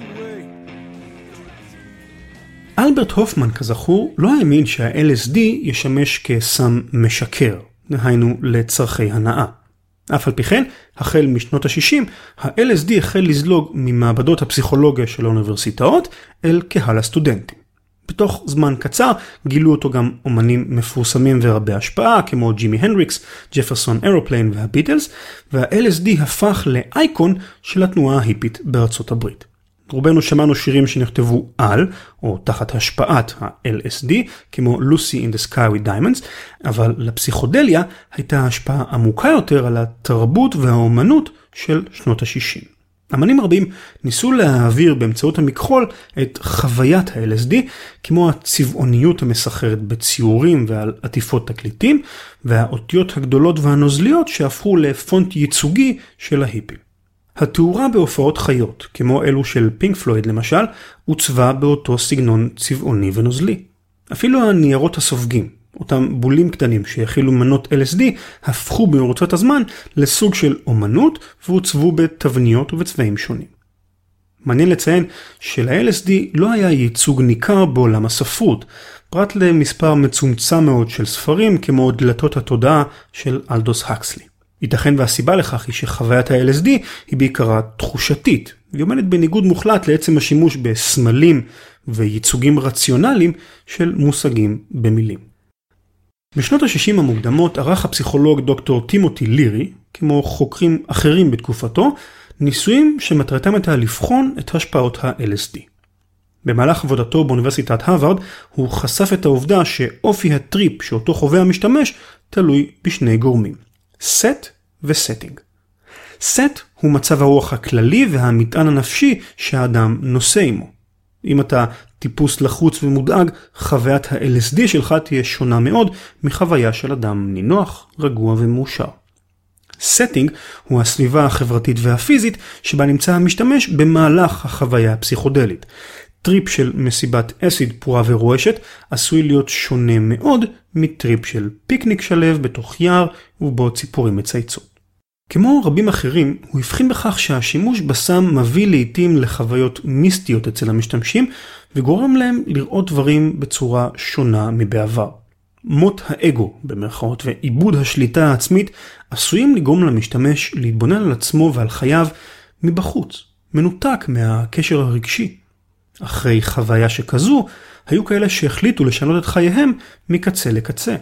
אלברט הופמן, כזכור, לא האמין שה-אל אס די ישמש כסם משקר, דהיינו לצרכי הנאה. אף על פי כן, החל משנות ה-שישים, ה-אל אס די החל לזלוג ממעבדות הפסיכולוגיה של האוניברסיטאות אל קהל הסטודנטים. בתוך זמן קצר גילו אותו גם אומנים מפורסמים ורבי השפעה, כמו ג'ימי הנדריקס, ג'פרסון אירופליין והביטלס, וה-אל אס די הפך לאייקון של התנועה ההיפית בארצות הברית. רובנו שמענו שירים שנכתבו על, או תחת השפעת ה-אל אס די, כמו Lucy in the Sky with Diamonds, אבל לפסיכודליה הייתה השפעה עמוקה יותר על התרבות והאומנות של שנות ה-שישים. אמנים רבים ניסו להעביר באמצעות המכחול את חוויית ה-אל אס די, כמו הצבעוניות המסחרת בציורים ועל עטיפות תקליטים, והאותיות הגדולות והנוזליות שהפכו לפונט ייצוגי של ההיפים. התאורה בהופעות חיות, כמו אלו של פינק פלויד למשל, עוצבה באותו סגנון צבעוני ונוזלי. אפילו הניירות הסופגים, אותם בולים קטנים שהכילו מנות אל אס די, הפכו במרוצת הזמן לסוג של אומנות והוצבו בתבניות ובצבעים שונים. מעניין לציין של-ה-אל אס די לא היה ייצוג ניכר בעולם הספרות, פרט למספר מצומצם מאוד של ספרים כמו דלתות התודעה של אלדוס הקסלי. ייתכן והסיבה לכך היא שחוויית ה-אל אס די היא בעיקרה תחושתית, והיא עומדת בניגוד מוחלט לעצם השימוש בסמלים וייצוגים רציונליים של מושגים במילים. בשנות ה-שישים המוקדמות ערך הפסיכולוג דוקטור טימותי לירי, כמו חוקרים אחרים בתקופתו, ניסויים שמטרתם הייתה לבחון את השפעות ה-אל אס די. במהלך עבודתו באוניברסיטת הרווארד הוא חשף את העובדה שאופי הטריפ שאותו חווה המשתמש תלוי בשני גורמים. סט וסטינג. סט הוא מצב הרוח הכללי והמטען הנפשי שהאדם נושא עמו. אם אתה טיפוס לחוץ ומודאג, חוויית ה-אל אס די שלך תהיה שונה מאוד מחוויה של אדם נינוח, רגוע ומאושר. סטינג הוא הסביבה החברתית והפיזית שבה נמצא המשתמש במהלך החוויה הפסיכודלית. טריפ של מסיבת אסיד פורה ורועשת עשוי להיות שונה מאוד מטריפ של פיקניק שלב בתוך יער ובו ציפורים מצייצות. כמו רבים אחרים, הוא הבחין בכך שהשימוש בסם מביא לעתים לחוויות מיסטיות אצל המשתמשים וגורם להם לראות דברים בצורה שונה מבעבר. מות האגו במרכאות ועיבוד השליטה העצמית עשויים לגרום למשתמש להתבונן על עצמו ועל חייו מבחוץ, מנותק מהקשר הרגשי. אחרי חוויה שכזו, היו כאלה שהחליטו לשנות את חייהם מקצה לקצה.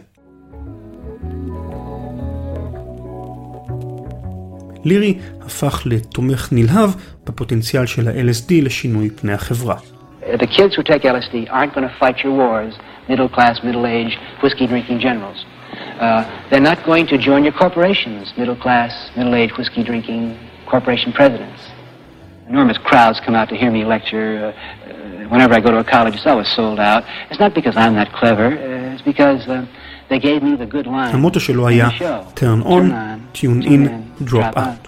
לירי הפך לתומך נלהב בפוטנציאל של ה-אל אס די לשינוי פני החברה. The kids who take L S D aren't going to fight your wars, middle class, middle age, whiskey drinking generals. Uh, they're not going to join your corporations, middle class, middle age, whiskey drinking corporation presidents. Enormous crowds come out to hear me lecture. Uh, whenever I go to a college, it's always sold out. It's not because I'm that clever. Uh, it's because uh, they gave me the good line. המוטו שלו היה turn on, tune in, drop out.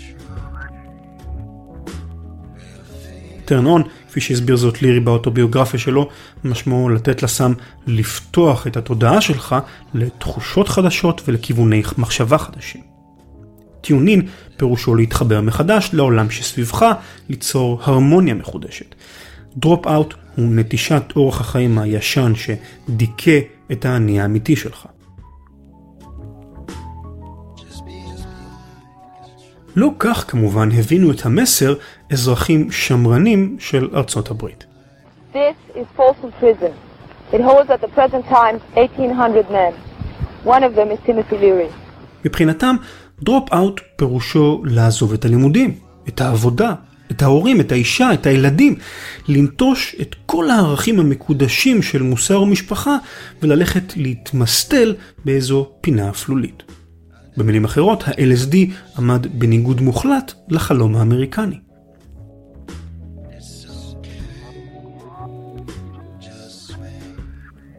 turn on, כפי שהסביר זאת לירי באוטוביוגרפיה שלו, משמעו לתת לסם לפתוח את התודעה שלך לתחושות חדשות ולכיווני מחשבה חדשים. tune in פירושו להתחבר מחדש לעולם שסביבך, ליצור הרמוניה מחודשת. drop out הוא נטישת אורח החיים הישן שדיקה את האני האמיתי שלך. לא כך כמובן הבינו את המסר אזרחים שמרנים של ארצות הברית. This is Folsom Prison. It holds at the present time eighteen hundred men. One of them is Timothy Leary. מבחינתם, drop out פירושו לעזוב את הלימודים, את העבודה, את ההורים, את האישה, את הילדים, לנטוש את כל הערכים המקודשים של מוסר ומשפחה וללכת להתמסטל באיזו פינה אפלולית. במילים אחרות, ה-אל אס די עמד בניגוד מוחלט לחלום האמריקני.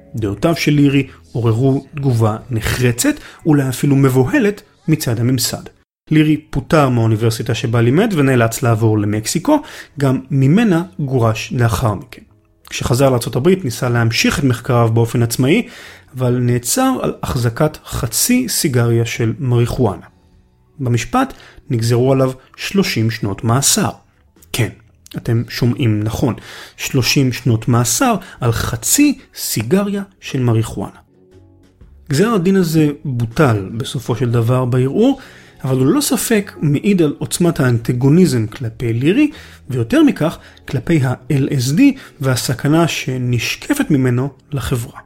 דעותיו של לירי עוררו תגובה נחרצת, אולי אפילו מבוהלת מצד הממסד. לירי פוטר מהאוניברסיטה שבה לימד ונאלץ לעבור למקסיקו, גם ממנה גורש לאחר מכן. כשחזר לארצות הברית ניסה להמשיך את מחקריו באופן עצמאי, אבל נעצר על החזקת חצי סיגריה של מריחואנה. במשפט נגזרו עליו שלושים שנות מאסר. כן, אתם שומעים נכון, שלושים שנות מאסר על חצי סיגריה של מריחואנה. גזר הדין הזה בוטל בסופו של דבר בערעור, אבל הוא לא ספק מעיד על עוצמת האנטגוניזם כלפי לירי, ויותר מכך כלפי ה-אל אס די והסכנה שנשקפת ממנו לחברה.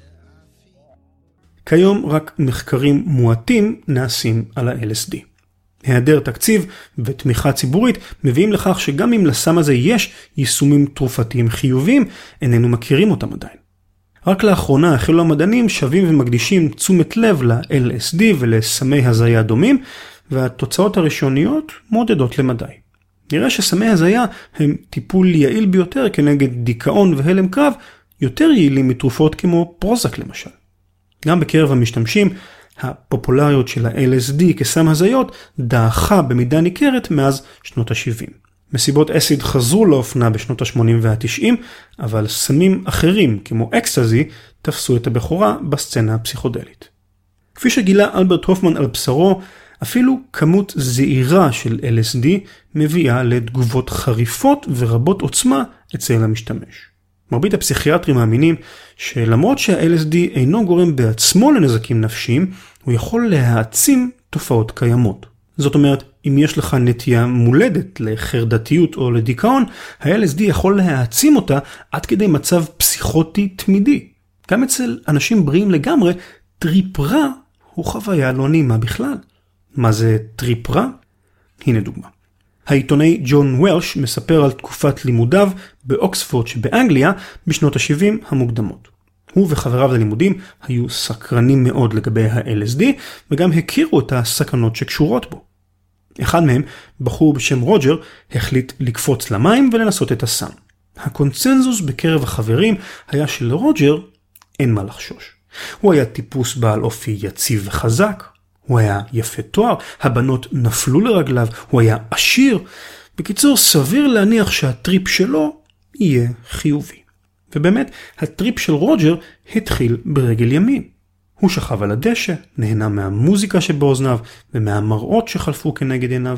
כיום רק מחקרים מועטים נעשים על ה-אל אס די. היעדר תקציב ותמיכה ציבורית מביאים לכך שגם אם לסם הזה יש יישומים תרופתיים חיוביים, איננו מכירים אותם עדיין. רק לאחרונה החלו המדענים שווים ומקדישים תשומת לב ל-אל אס די ולסמי הזיה דומים, והתוצאות הראשוניות מעודדות למדי. נראה שסמי הזיה הם טיפול יעיל ביותר כנגד דיכאון והלם קרב, יותר יעילים מתרופות כמו פרוזק למשל. גם בקרב המשתמשים, הפופולריות של ה-אל אס די כסם הזיות דעכה במידה ניכרת מאז שנות ה-שבעים. מסיבות אסיד חזרו לאופנה בשנות ה-שמונים וה-תשעים, אבל סמים אחרים כמו אקסטזי תפסו את הבכורה בסצנה הפסיכודלית. כפי שגילה אלברט הופמן על בשרו, אפילו כמות זעירה של אל אס די מביאה לתגובות חריפות ורבות עוצמה אצל המשתמש. מרבית הפסיכיאטרים מאמינים שלמרות שה-אל אס די אינו גורם בעצמו לנזקים נפשיים, הוא יכול להעצים תופעות קיימות. זאת אומרת, אם יש לך נטייה מולדת לחרדתיות או לדיכאון, ה-אל אס די יכול להעצים אותה עד כדי מצב פסיכוטי תמידי. גם אצל אנשים בריאים לגמרי, טריפ רע הוא חוויה לא נעימה בכלל. מה זה טריפ רע? הנה דוגמה. העיתונאי ג'ון וולש מספר על תקופת לימודיו באוקספורד שבאנגליה בשנות ה-שבעים המוקדמות. הוא וחבריו ללימודים היו סקרנים מאוד לגבי ה-אל אס די, וגם הכירו את הסכנות שקשורות בו. אחד מהם, בחור בשם רוג'ר, החליט לקפוץ למים ולנסות את הסם. הקונצנזוס בקרב החברים היה שלרוג'ר אין מה לחשוש. הוא היה טיפוס בעל אופי יציב וחזק, הוא היה יפה תואר, הבנות נפלו לרגליו, הוא היה עשיר. בקיצור, סביר להניח שהטריפ שלו יהיה חיובי. ובאמת, הטריפ של רוג'ר התחיל ברגל ימין. הוא שכב על הדשא, נהנה מהמוזיקה שבאוזניו ומהמראות שחלפו כנגד עיניו,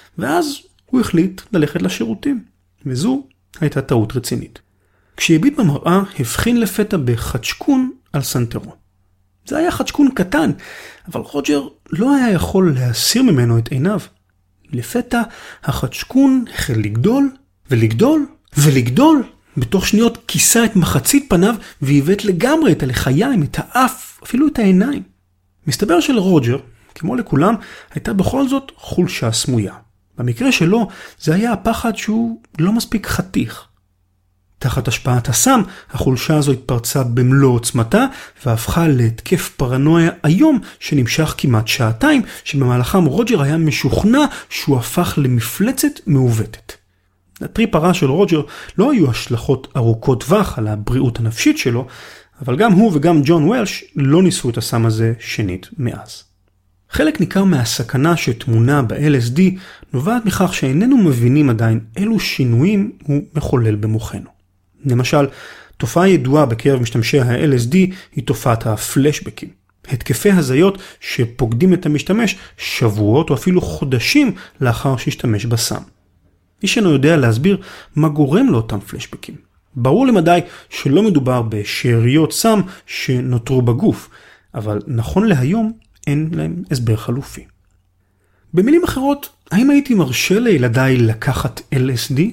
ואז הוא החליט ללכת לשירותים. וזו הייתה טעות רצינית. כשהביט במראה, הבחין לפתע בחדשקון על סנטרו. זה היה חדשקון קטן, אבל רוג'ר לא היה יכול להסיר ממנו את עיניו. לפתע החדשקון החל לגדול ולגדול ולגדול. בתוך שניות כיסה את מחצית פניו והיבט לגמרי את הלחיים, את האף, אפילו את העיניים. מסתבר שלרוג'ר, כמו לכולם, הייתה בכל זאת חולשה סמויה. במקרה שלו זה היה הפחד שהוא לא מספיק חתיך. תחת השפעת הסם, החולשה הזו התפרצה במלוא עוצמתה, והפכה להתקף פרנויה היום שנמשך כמעט שעתיים, שבמהלכם רוג'ר היה משוכנע שהוא הפך למפלצת מעוותת. לטריפ הרע של רוג'ר לא היו השלכות ארוכות טווח על הבריאות הנפשית שלו, אבל גם הוא וגם ג'ון וולש לא ניסו את הסם הזה שנית מאז. חלק ניכר מהסכנה שתמונה ב-אל אס די נובעת מכך שאיננו מבינים עדיין אילו שינויים הוא מחולל במוחנו. למשל, תופעה ידועה בקרב משתמשי ה-אל אס די היא תופעת הפלשבקים. התקפי הזיות שפוקדים את המשתמש שבועות או אפילו חודשים לאחר שהשתמש בסם. איש אינו יודע להסביר מה גורם לאותם פלשבקים. ברור למדי שלא מדובר בשאריות סם שנותרו בגוף, אבל נכון להיום אין להם הסבר חלופי. במילים אחרות, האם הייתי מרשה לילדיי לקחת אל אס די?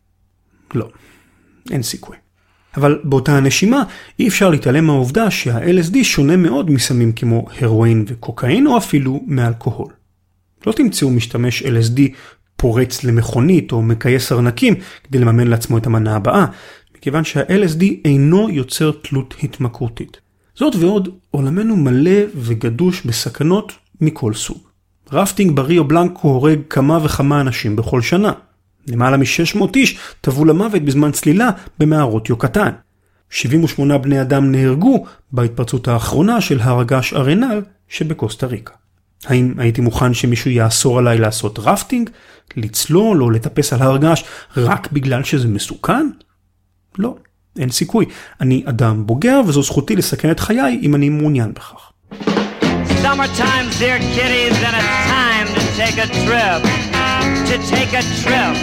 לא, אין סיכוי. אבל באותה הנשימה אי אפשר להתעלם מהעובדה שה-אל אס די שונה מאוד מסמים כמו הרואין וקוקאין או אפילו מאלכוהול. לא תמצאו משתמש אל אס די פורץ למכונית או מקייס ארנקים כדי לממן לעצמו את המנה הבאה, מכיוון שה-אל אס די אינו יוצר תלות התמכרותית. זאת ועוד, עולמנו מלא וגדוש בסכנות מכל סוג. רפטינג בריו בלנקו הורג כמה וכמה אנשים בכל שנה. למעלה מ-שש מאות איש טבעו למוות בזמן צלילה במערות יוקטן. שבעים ושמונה בני אדם נהרגו בהתפרצות האחרונה של הר הגעש ארנל שבקוסטה ריקה. האם הייתי מוכן שמישהו יאסור עליי לעשות רפטינג, לצלול או לטפס על הר הגעש רק בגלל שזה מסוכן? לא, אין סיכוי. אני אדם בוגר וזו זכותי לסכן את חיי אם אני מעוניין בכך. Summertime's dear kitties and it's time to take a trip, to take a trip.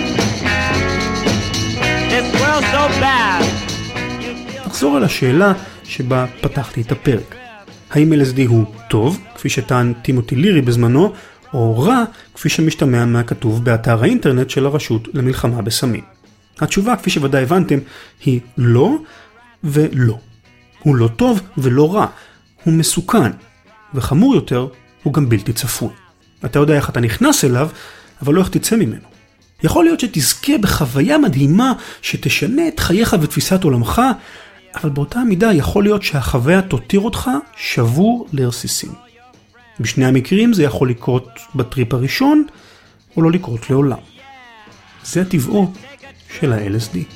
This world's so bad. נחזור על השאלה שבה פתחתי את הפרק. האם אל אס די הוא טוב, כפי שטען טימותי לירי בזמנו, או רע, כפי שמשתמע מהכתוב באתר האינטרנט של הרשות למלחמה בסמים? התשובה, כפי שוודאי הבנתם, היא לא ולא. הוא לא טוב ולא רע. הוא מסוכן. וחמור יותר, הוא גם בלתי צפוי. אתה יודע איך אתה נכנס אליו, אבל לא איך תצא ממנו. יכול להיות שתזכה בחוויה מדהימה שתשנה את חייך ותפיסת עולמך, אבל באותה מידה יכול להיות שהחוויה תותיר אותך שבור לרסיסים. בשני המקרים זה יכול לקרות בטריפ הראשון, או לא לקרות לעולם. זה הטבעו של ה-אל אס די.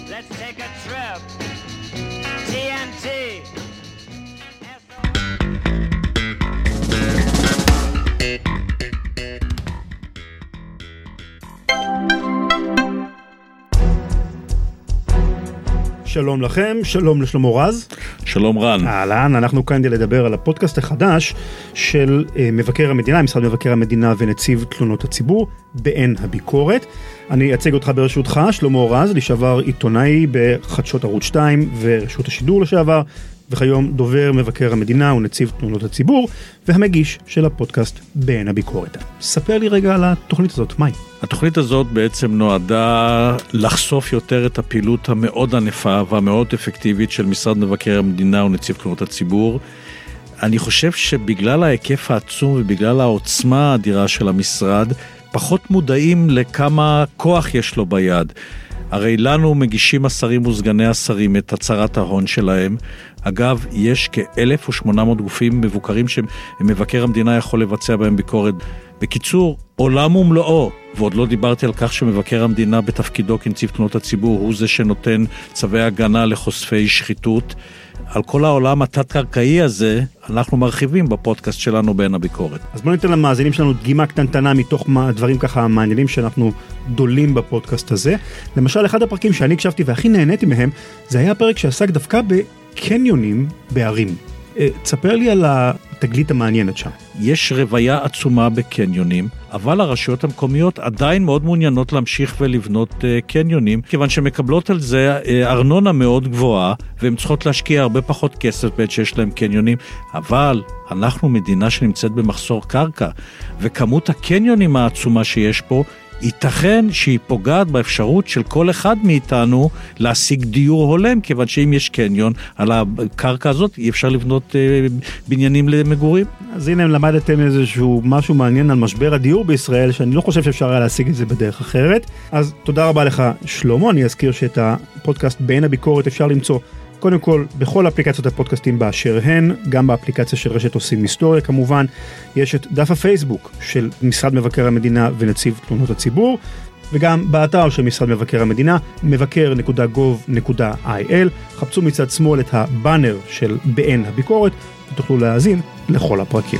שלום לכם, שלום לשלמה רז. שלום רן. אהלן, אנחנו כאן כדי לדבר על הפודקאסט החדש של uh, מבקר המדינה, משרד מבקר המדינה ונציב תלונות הציבור, בעין הביקורת. אני אציג אותך ברשותך, שלמה רז, לשעבר עיתונאי בחדשות ערוץ שתיים ורשות השידור לשעבר, וכיום דובר מבקר המדינה ונציב תלונות הציבור, והמגיש של הפודקאסט בעין הביקורת. ספר לי רגע על התוכנית הזאת, מהי? התוכנית הזאת בעצם נועדה לחשוף יותר את הפעילות המאוד ענפה והמאוד אפקטיבית של משרד מבקר המדינה ונציב תלונות הציבור. אני חושב שבגלל ההיקף העצום ובגלל העוצמה האדירה של המשרד, פחות מודעים לכמה כוח יש לו ביד. הרי לנו מגישים השרים וסגני השרים את הצהרת ההון שלהם. אגב, יש כ-אלף ושמונה מאות גופים מבוקרים שמבקר המדינה יכול לבצע בהם ביקורת. בקיצור, עולם ומלואו, ועוד לא דיברתי על כך שמבקר המדינה בתפקידו כנציב תלונות הציבור הוא זה שנותן צווי הגנה לחושפי שחיתות. על כל העולם התת-קרקעי הזה אנחנו מרחיבים בפודקאסט שלנו בעין הביקורת. אז בוא ניתן למאזינים שלנו דגימה קטנטנה מתוך דברים ככה מעניינים שאנחנו דולים בפודקאסט הזה. למשל, אחד הפרקים שאני הקשבתי והכי נהניתי מהם, זה היה פרק שעסק דווקא בקניונים בערים. תספר לי על התגלית המעניינת שם. יש רוויה עצומה בקניונים, אבל הרשויות המקומיות עדיין מאוד מעוניינות להמשיך ולבנות קניונים, כיוון שמקבלות על זה ארנונה מאוד גבוהה, והן צריכות להשקיע הרבה פחות כסף בעת שיש להם קניונים, אבל אנחנו מדינה שנמצאת במחסור קרקע, וכמות הקניונים העצומה שיש פה, ייתכן שהיא פוגעת באפשרות של כל אחד מאיתנו להשיג דיור הולם, כיוון שאם יש קניון על הקרקע הזאת, אי אפשר לבנות אה, בניינים למגורים. אז הנה למדתם איזשהו משהו מעניין על משבר הדיור בישראל, שאני לא חושב שאפשר היה להשיג את זה בדרך אחרת. אז תודה רבה לך שלמה, אני אזכיר שאת הפודקאסט בעין הביקורת אפשר למצוא קודם כל, בכל אפליקציות הפודקאסטים באשר הן, גם באפליקציה של רשת עושים היסטוריה כמובן, יש את דף הפייסבוק של משרד מבקר המדינה ונציב תלונות הציבור, וגם באתר של משרד מבקר המדינה, מבקר נקודה גוב נקודה איי אל, חפשו מצד שמאל את הבאנר של בעין הביקורת, ותוכלו להאזין לכל הפרקים.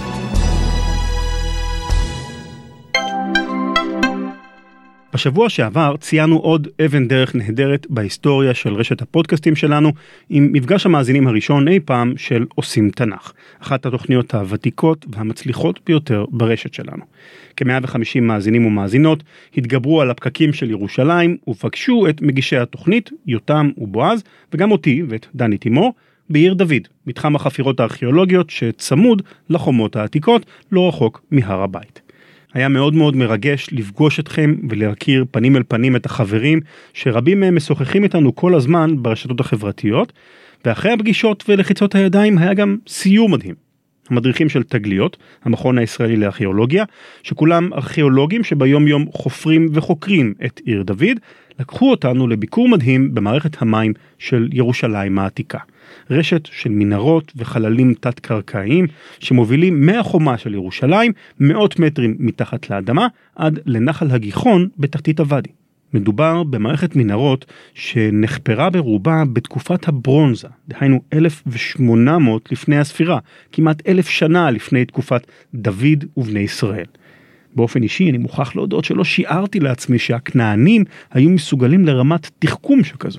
בשבוע שעבר ציינו עוד אבן דרך נהדרת בהיסטוריה של רשת הפודקאסטים שלנו, עם מפגש המאזינים הראשון אי פעם של עושים תנ"ך, אחת התוכניות הוותיקות והמצליחות ביותר ברשת שלנו. כ-מאה וחמישים מאזינים ומאזינות התגברו על הפקקים של ירושלים ופגשו את מגישי התוכנית, יותם ובועז, וגם אותי ואת דני תימור, בעיר דוד, מתחם החפירות הארכיאולוגיות שצמוד לחומות העתיקות, לא רחוק מהר הבית. היה מאוד מאוד מרגש לפגוש אתכם ולהכיר פנים אל פנים את החברים שרבים מהם משוחחים איתנו כל הזמן ברשתות החברתיות, ואחרי הפגישות ולחיצות הידיים היה גם סיור מדהים. המדריכים של תגליות, המכון הישראלי לארכיאולוגיה, שכולם ארכיאולוגים שביום יום חופרים וחוקרים את עיר דוד, לקחו אותנו לביקור מדהים במערכת המים של ירושלים העתיקה. רשת של מנהרות וחללים תת-קרקעיים שמובילים מהחומה של ירושלים מאות מטרים מתחת לאדמה עד לנחל הגיחון בתחתית הוואדי. מדובר במערכת מנהרות שנחפרה ברובה בתקופת הברונזה, דהיינו אלף ושמונה מאות לפני הספירה, כמעט אלף שנה לפני תקופת דוד ובני ישראל. באופן אישי אני מוכרח להודות שלא שיערתי לעצמי שהכנענים היו מסוגלים לרמת תחכום שכזו.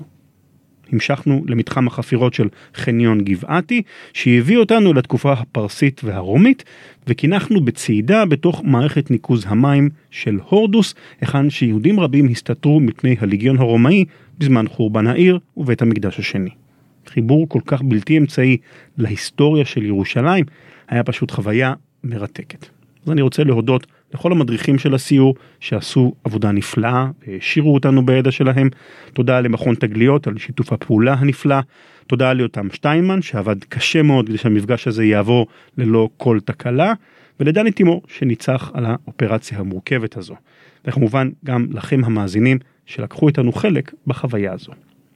המשכנו למתחם החפירות של חניון גבעתי, שהביא אותנו לתקופה הפרסית והרומית, וכינחנו בצעידה בתוך מערכת ניקוז המים של הורדוס, היכן שיהודים רבים הסתתרו מפני הליגיון הרומאי בזמן חורבן העיר ובית המקדש השני. חיבור כל כך בלתי אמצעי להיסטוריה של ירושלים היה פשוט חוויה מרתקת. אז אני רוצה להודות לכל המדריכים של הסיור שעשו עבודה נפלאה, והשירו אותנו בידע שלהם. תודה למכון תגליות על שיתוף הפעולה הנפלא. תודה ליותם שטיינמן שעבד קשה מאוד כדי שהמפגש הזה יעבור ללא כל תקלה. ולדני תימור שניצח על האופרציה המורכבת הזו. וכמובן גם לכם המאזינים שלקחו איתנו חלק בחוויה הזו.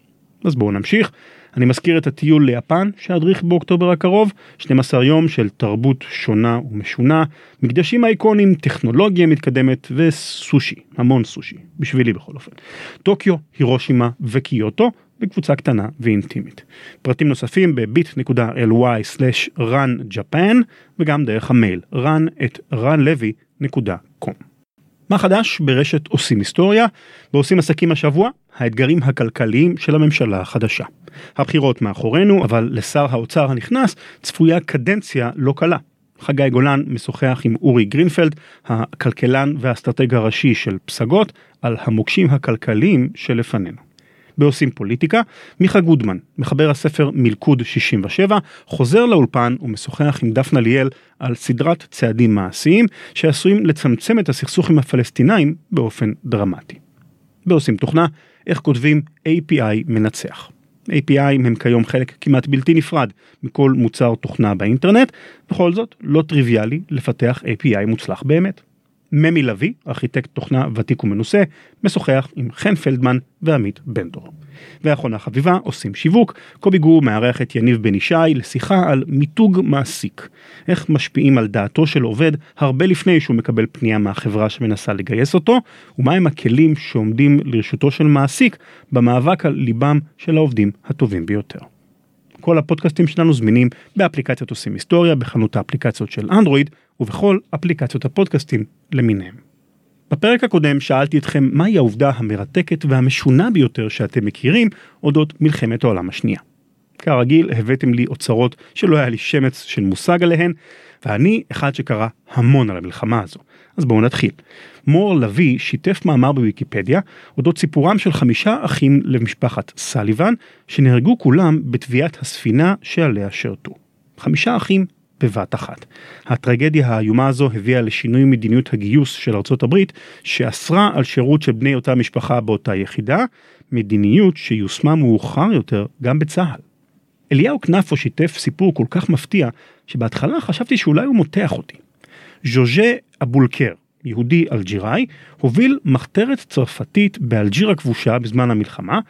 אז בואו נמשיך. אני מזכיר את הטיול ליפן שהדריך באוקטובר הקרוב, שנים עשר יום של תרבות שונה ומשונה, מקדשים אייקונים, טכנולוגיה מתקדמת וסושי, המון סושי, בשבילי בכל אופן. טוקיו, הירושימה וקיוטו בקבוצה קטנה ואינטימית. פרטים נוספים ב-bit.ly סלש runjapan וגם דרך המייל run את ranlevy נקודה קום. מה חדש ברשת עושים היסטוריה? בעושים עסקים השבוע, האתגרים הכלכליים של הממשלה החדשה. הבחירות מאחורינו, אבל לשר האוצר הנכנס צפויה קדנציה לא קלה. חגי גולן משוחח עם אורי גרינפלד, הכלכלן והאסטרטג הראשי של פסגות, על המוקשים הכלכליים שלפנינו. בעושים פוליטיקה, מיכה גודמן, מחבר הספר מלכוד שישים ושבע, חוזר לאולפן ומשוחח עם דפנה ליאל על סדרת צעדים מעשיים שעשויים לצמצם את הסכסוך עם הפלסטינאים באופן דרמטי. בעושים תוכנה, איך כותבים איי פי איי מנצח. איי פי איי הם כיום חלק כמעט בלתי נפרד מכל מוצר תוכנה באינטרנט, בכל זאת לא טריוויאלי לפתח איי פי איי מוצלח באמת. ממי לוי, ארכיטקט תוכנה ותיק ומנוסה, משוחח עם חן פלדמן ועמית בנדור. ואחרונה חביבה, עושים שיווק, קובי גור מארח את יניב בן ישי לשיחה על מיתוג מעסיק. איך משפיעים על דעתו של עובד הרבה לפני שהוא מקבל פנייה מהחברה שמנסה לגייס אותו, ומהם הכלים שעומדים לרשותו של מעסיק במאבק על ליבם של העובדים הטובים ביותר. כל הפודקאסטים שלנו זמינים באפליקציות עושים היסטוריה, בחנות האפליקציות של אנדרואיד, ובכל אפליקציות הפודקאסטים למיניהם. בפרק הקודם שאלתי אתכם מהי העובדה המרתקת והמשונה ביותר שאתם מכירים אודות מלחמת העולם השנייה. כרגיל הבאתם לי אוצרות שלא היה לי שמץ של מושג עליהן, ואני אחד שקרא המון על המלחמה הזו. אז בואו נתחיל. מור לוי שיתף מאמר בוויקיפדיה אודות סיפורם של חמישה אחים למשפחת סליבן, שנהרגו כולם בתביעת הספינה שעליה שרתו. חמישה אחים בבת אחת. הטרגדיה האיומה הזו הביאה לשינוי מדיניות הגיוס של ארצות הברית, שאסרה על שירות של בני אותה משפחה באותה יחידה, מדיניות שיושמה מאוחר יותר גם בצה"ל. אליהו כנפו שיתף סיפור כל כך מפתיע, שבהתחלה חשבתי שאולי הוא מותח אותי. ז'וז'ה אבולקר, יהודי אלג'יראי, הוביל מחתרת צרפתית באלג'יר הכבושה בזמן המלחמה,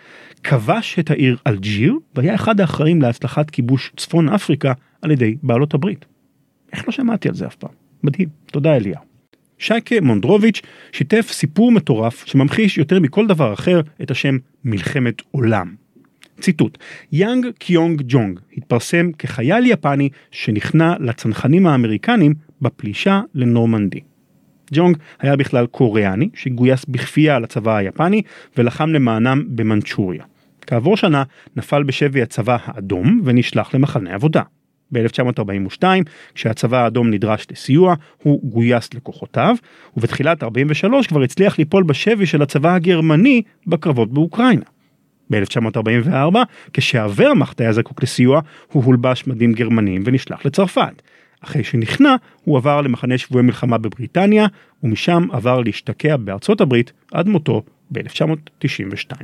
כבש את העיר אלג'יר, והיה אחד האחראים להצלחת כיבוש צפון אפריקה על ידי בעלות הברית. איך לא שמעתי על זה אף פעם? מדהים. תודה אליהו. שייקה מונדרוביץ' שיתף סיפור מטורף שממחיש יותר מכל דבר אחר את השם מלחמת עולם. ציטוט, יאנג קיונג ג'ונג התפרסם כחייל יפני שנכנע לצנחנים האמריקנים בפלישה לנורמנדי. ג'ונג היה בכלל קוריאני שגויס בכפייה לצבא היפני ולחם למענם במנצ'וריה. כעבור שנה נפל בשבי הצבא האדום ונשלח למחנה עבודה. ב-אלף תשע מאות ארבעים ושתיים, כשהצבא האדום נדרש לסיוע, הוא גויס לכוחותיו, ובתחילת ארבעים ושלוש כבר הצליח ליפול בשבי של הצבא הגרמני בקרבות באוקראינה. ב-אלף תשע מאות ארבעים וארבע, כשהוורמאכט היה זקוק לסיוע, הוא הולבש מדים גרמנים ונשלח לצרפת. אחרי שנכנע, הוא עבר למחנה שבויי מלחמה בבריטניה, ומשם עבר להשתקע בארצות הברית עד מותו ב-אלף תשע מאות תשעים ושתיים.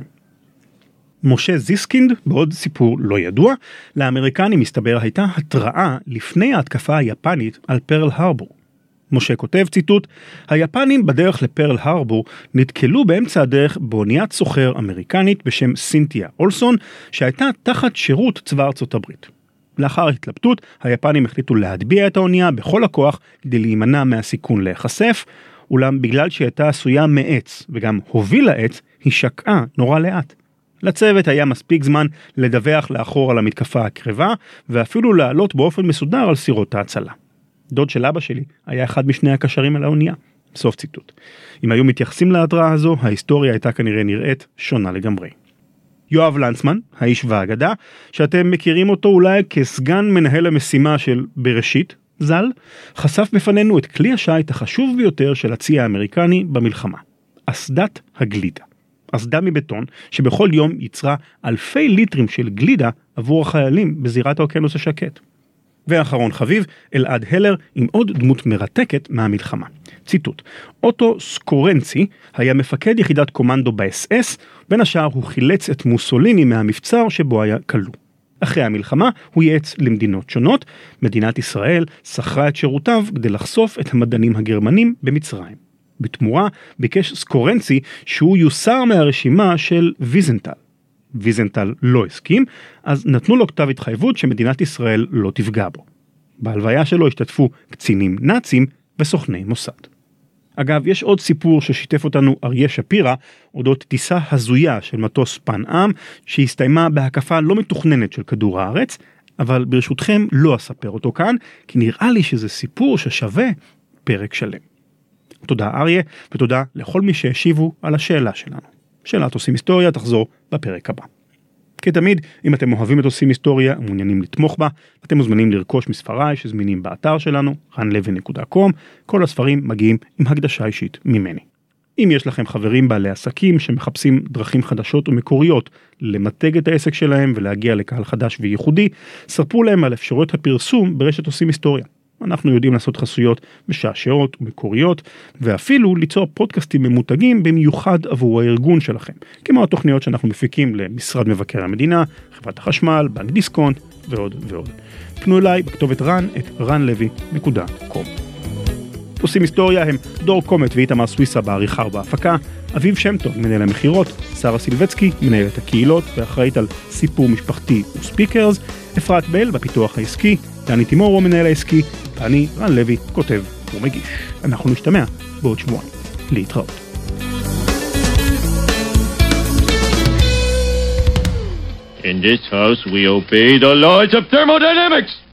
משה זיסקינד, בעוד סיפור לא ידוע, לאמריקנים מסתבר הייתה התראה לפני ההתקפה היפנית על פרל הרבור. משה כותב ציטוט, היפנים בדרך לפרל הרבור נתקלו באמצע הדרך באוניית סוחר אמריקנית בשם סינתיה אולסון, שהייתה תחת שירות צבא ארצות הברית. לאחר התלבטות, היפנים החליטו להטביע את האונייה בכל הכוח כדי להימנע מהסיכון להיחשף, אולם בגלל שהיא הייתה עשויה מעץ וגם הובילה עץ, היא שקעה נורא לאט. לצוות היה מספיק זמן לדווח לאחור על המתקפה הקרבה, ואפילו לעלות באופן מסודר על סירות ההצלה. דוד של אבא שלי היה אחד משני הקשרים על האונייה. סוף ציטוט. אם היו מתייחסים להתראה הזו, ההיסטוריה הייתה כנראה נראית שונה לגמרי. יואב לנצמן, האיש והאגדה, שאתם מכירים אותו אולי כסגן מנהל המשימה של בראשית, ז"ל, חשף בפנינו את כלי השיט החשוב ביותר של הצי האמריקני במלחמה. אסדת הגלידה. אסדה מבטון שבכל יום יצרה אלפי ליטרים של גלידה עבור החיילים בזירת האוקיינוס השקט. ואחרון חביב, אלעד הלר עם עוד דמות מרתקת מהמלחמה. ציטוט: אוטו סקורנצי היה מפקד יחידת קומנדו ב-אס אס, בין השאר הוא חילץ את מוסוליני מהמבצר שבו היה כלוא. אחרי המלחמה הוא ייעץ למדינות שונות, מדינת ישראל שכרה את שירותיו כדי לחשוף את המדענים הגרמנים במצרים. בתמורה ביקש סקורנצי שהוא יוסר מהרשימה של ויזנטל. ויזנטל לא הסכים, אז נתנו לו כתב התחייבות שמדינת ישראל לא תפגע בו. בהלוויה שלו השתתפו קצינים נאצים וסוכני מוסד. אגב, יש עוד סיפור ששיתף אותנו אריה שפירא, אודות טיסה הזויה של מטוס פן-עם, שהסתיימה בהקפה לא מתוכננת של כדור הארץ, אבל ברשותכם לא אספר אותו כאן, כי נראה לי שזה סיפור ששווה פרק שלם. תודה אריה, ותודה לכל מי שהשיבו על השאלה שלנו. שאלת עושים היסטוריה תחזור בפרק הבא. כתמיד, אם אתם אוהבים את עושים היסטוריה ומעוניינים לתמוך בה, אתם מוזמנים לרכוש מספריי שזמינים באתר שלנו, רן לוי נקודה קום. כל הספרים מגיעים עם הקדשה אישית ממני. אם יש לכם חברים בעלי עסקים שמחפשים דרכים חדשות ומקוריות למתג את העסק שלהם ולהגיע לקהל חדש וייחודי, ספרו להם על אפשרויות הפרסום ברשת עושים היסטוריה. אנחנו יודעים לעשות חסויות משעשעות ומקוריות, ואפילו ליצור פודקאסטים ממותגים במיוחד עבור הארגון שלכם, כמו התוכניות שאנחנו מפיקים למשרד מבקר המדינה, חברת החשמל, בנק דיסקונט ועוד ועוד. פנו אליי בכתובת רן את רן לוי נקודה קום. עושים היסטוריה הם דור קומט ואיתמר סוויסה בעריכה ובהפקה, אביב שם טוב מנהל המחירות, שרה סילבצקי מנהלת הקהילות ואחראית על סיפור משפחתי וספיקרס, אפרת בל בפיתוח העסקי, דני תימור הוא המנהל העסקי, ואני רן לוי כותב ומגיש. אנחנו נשתמע בעוד שבועיים. להתראות. In this house we obey the laws of thermodynamics.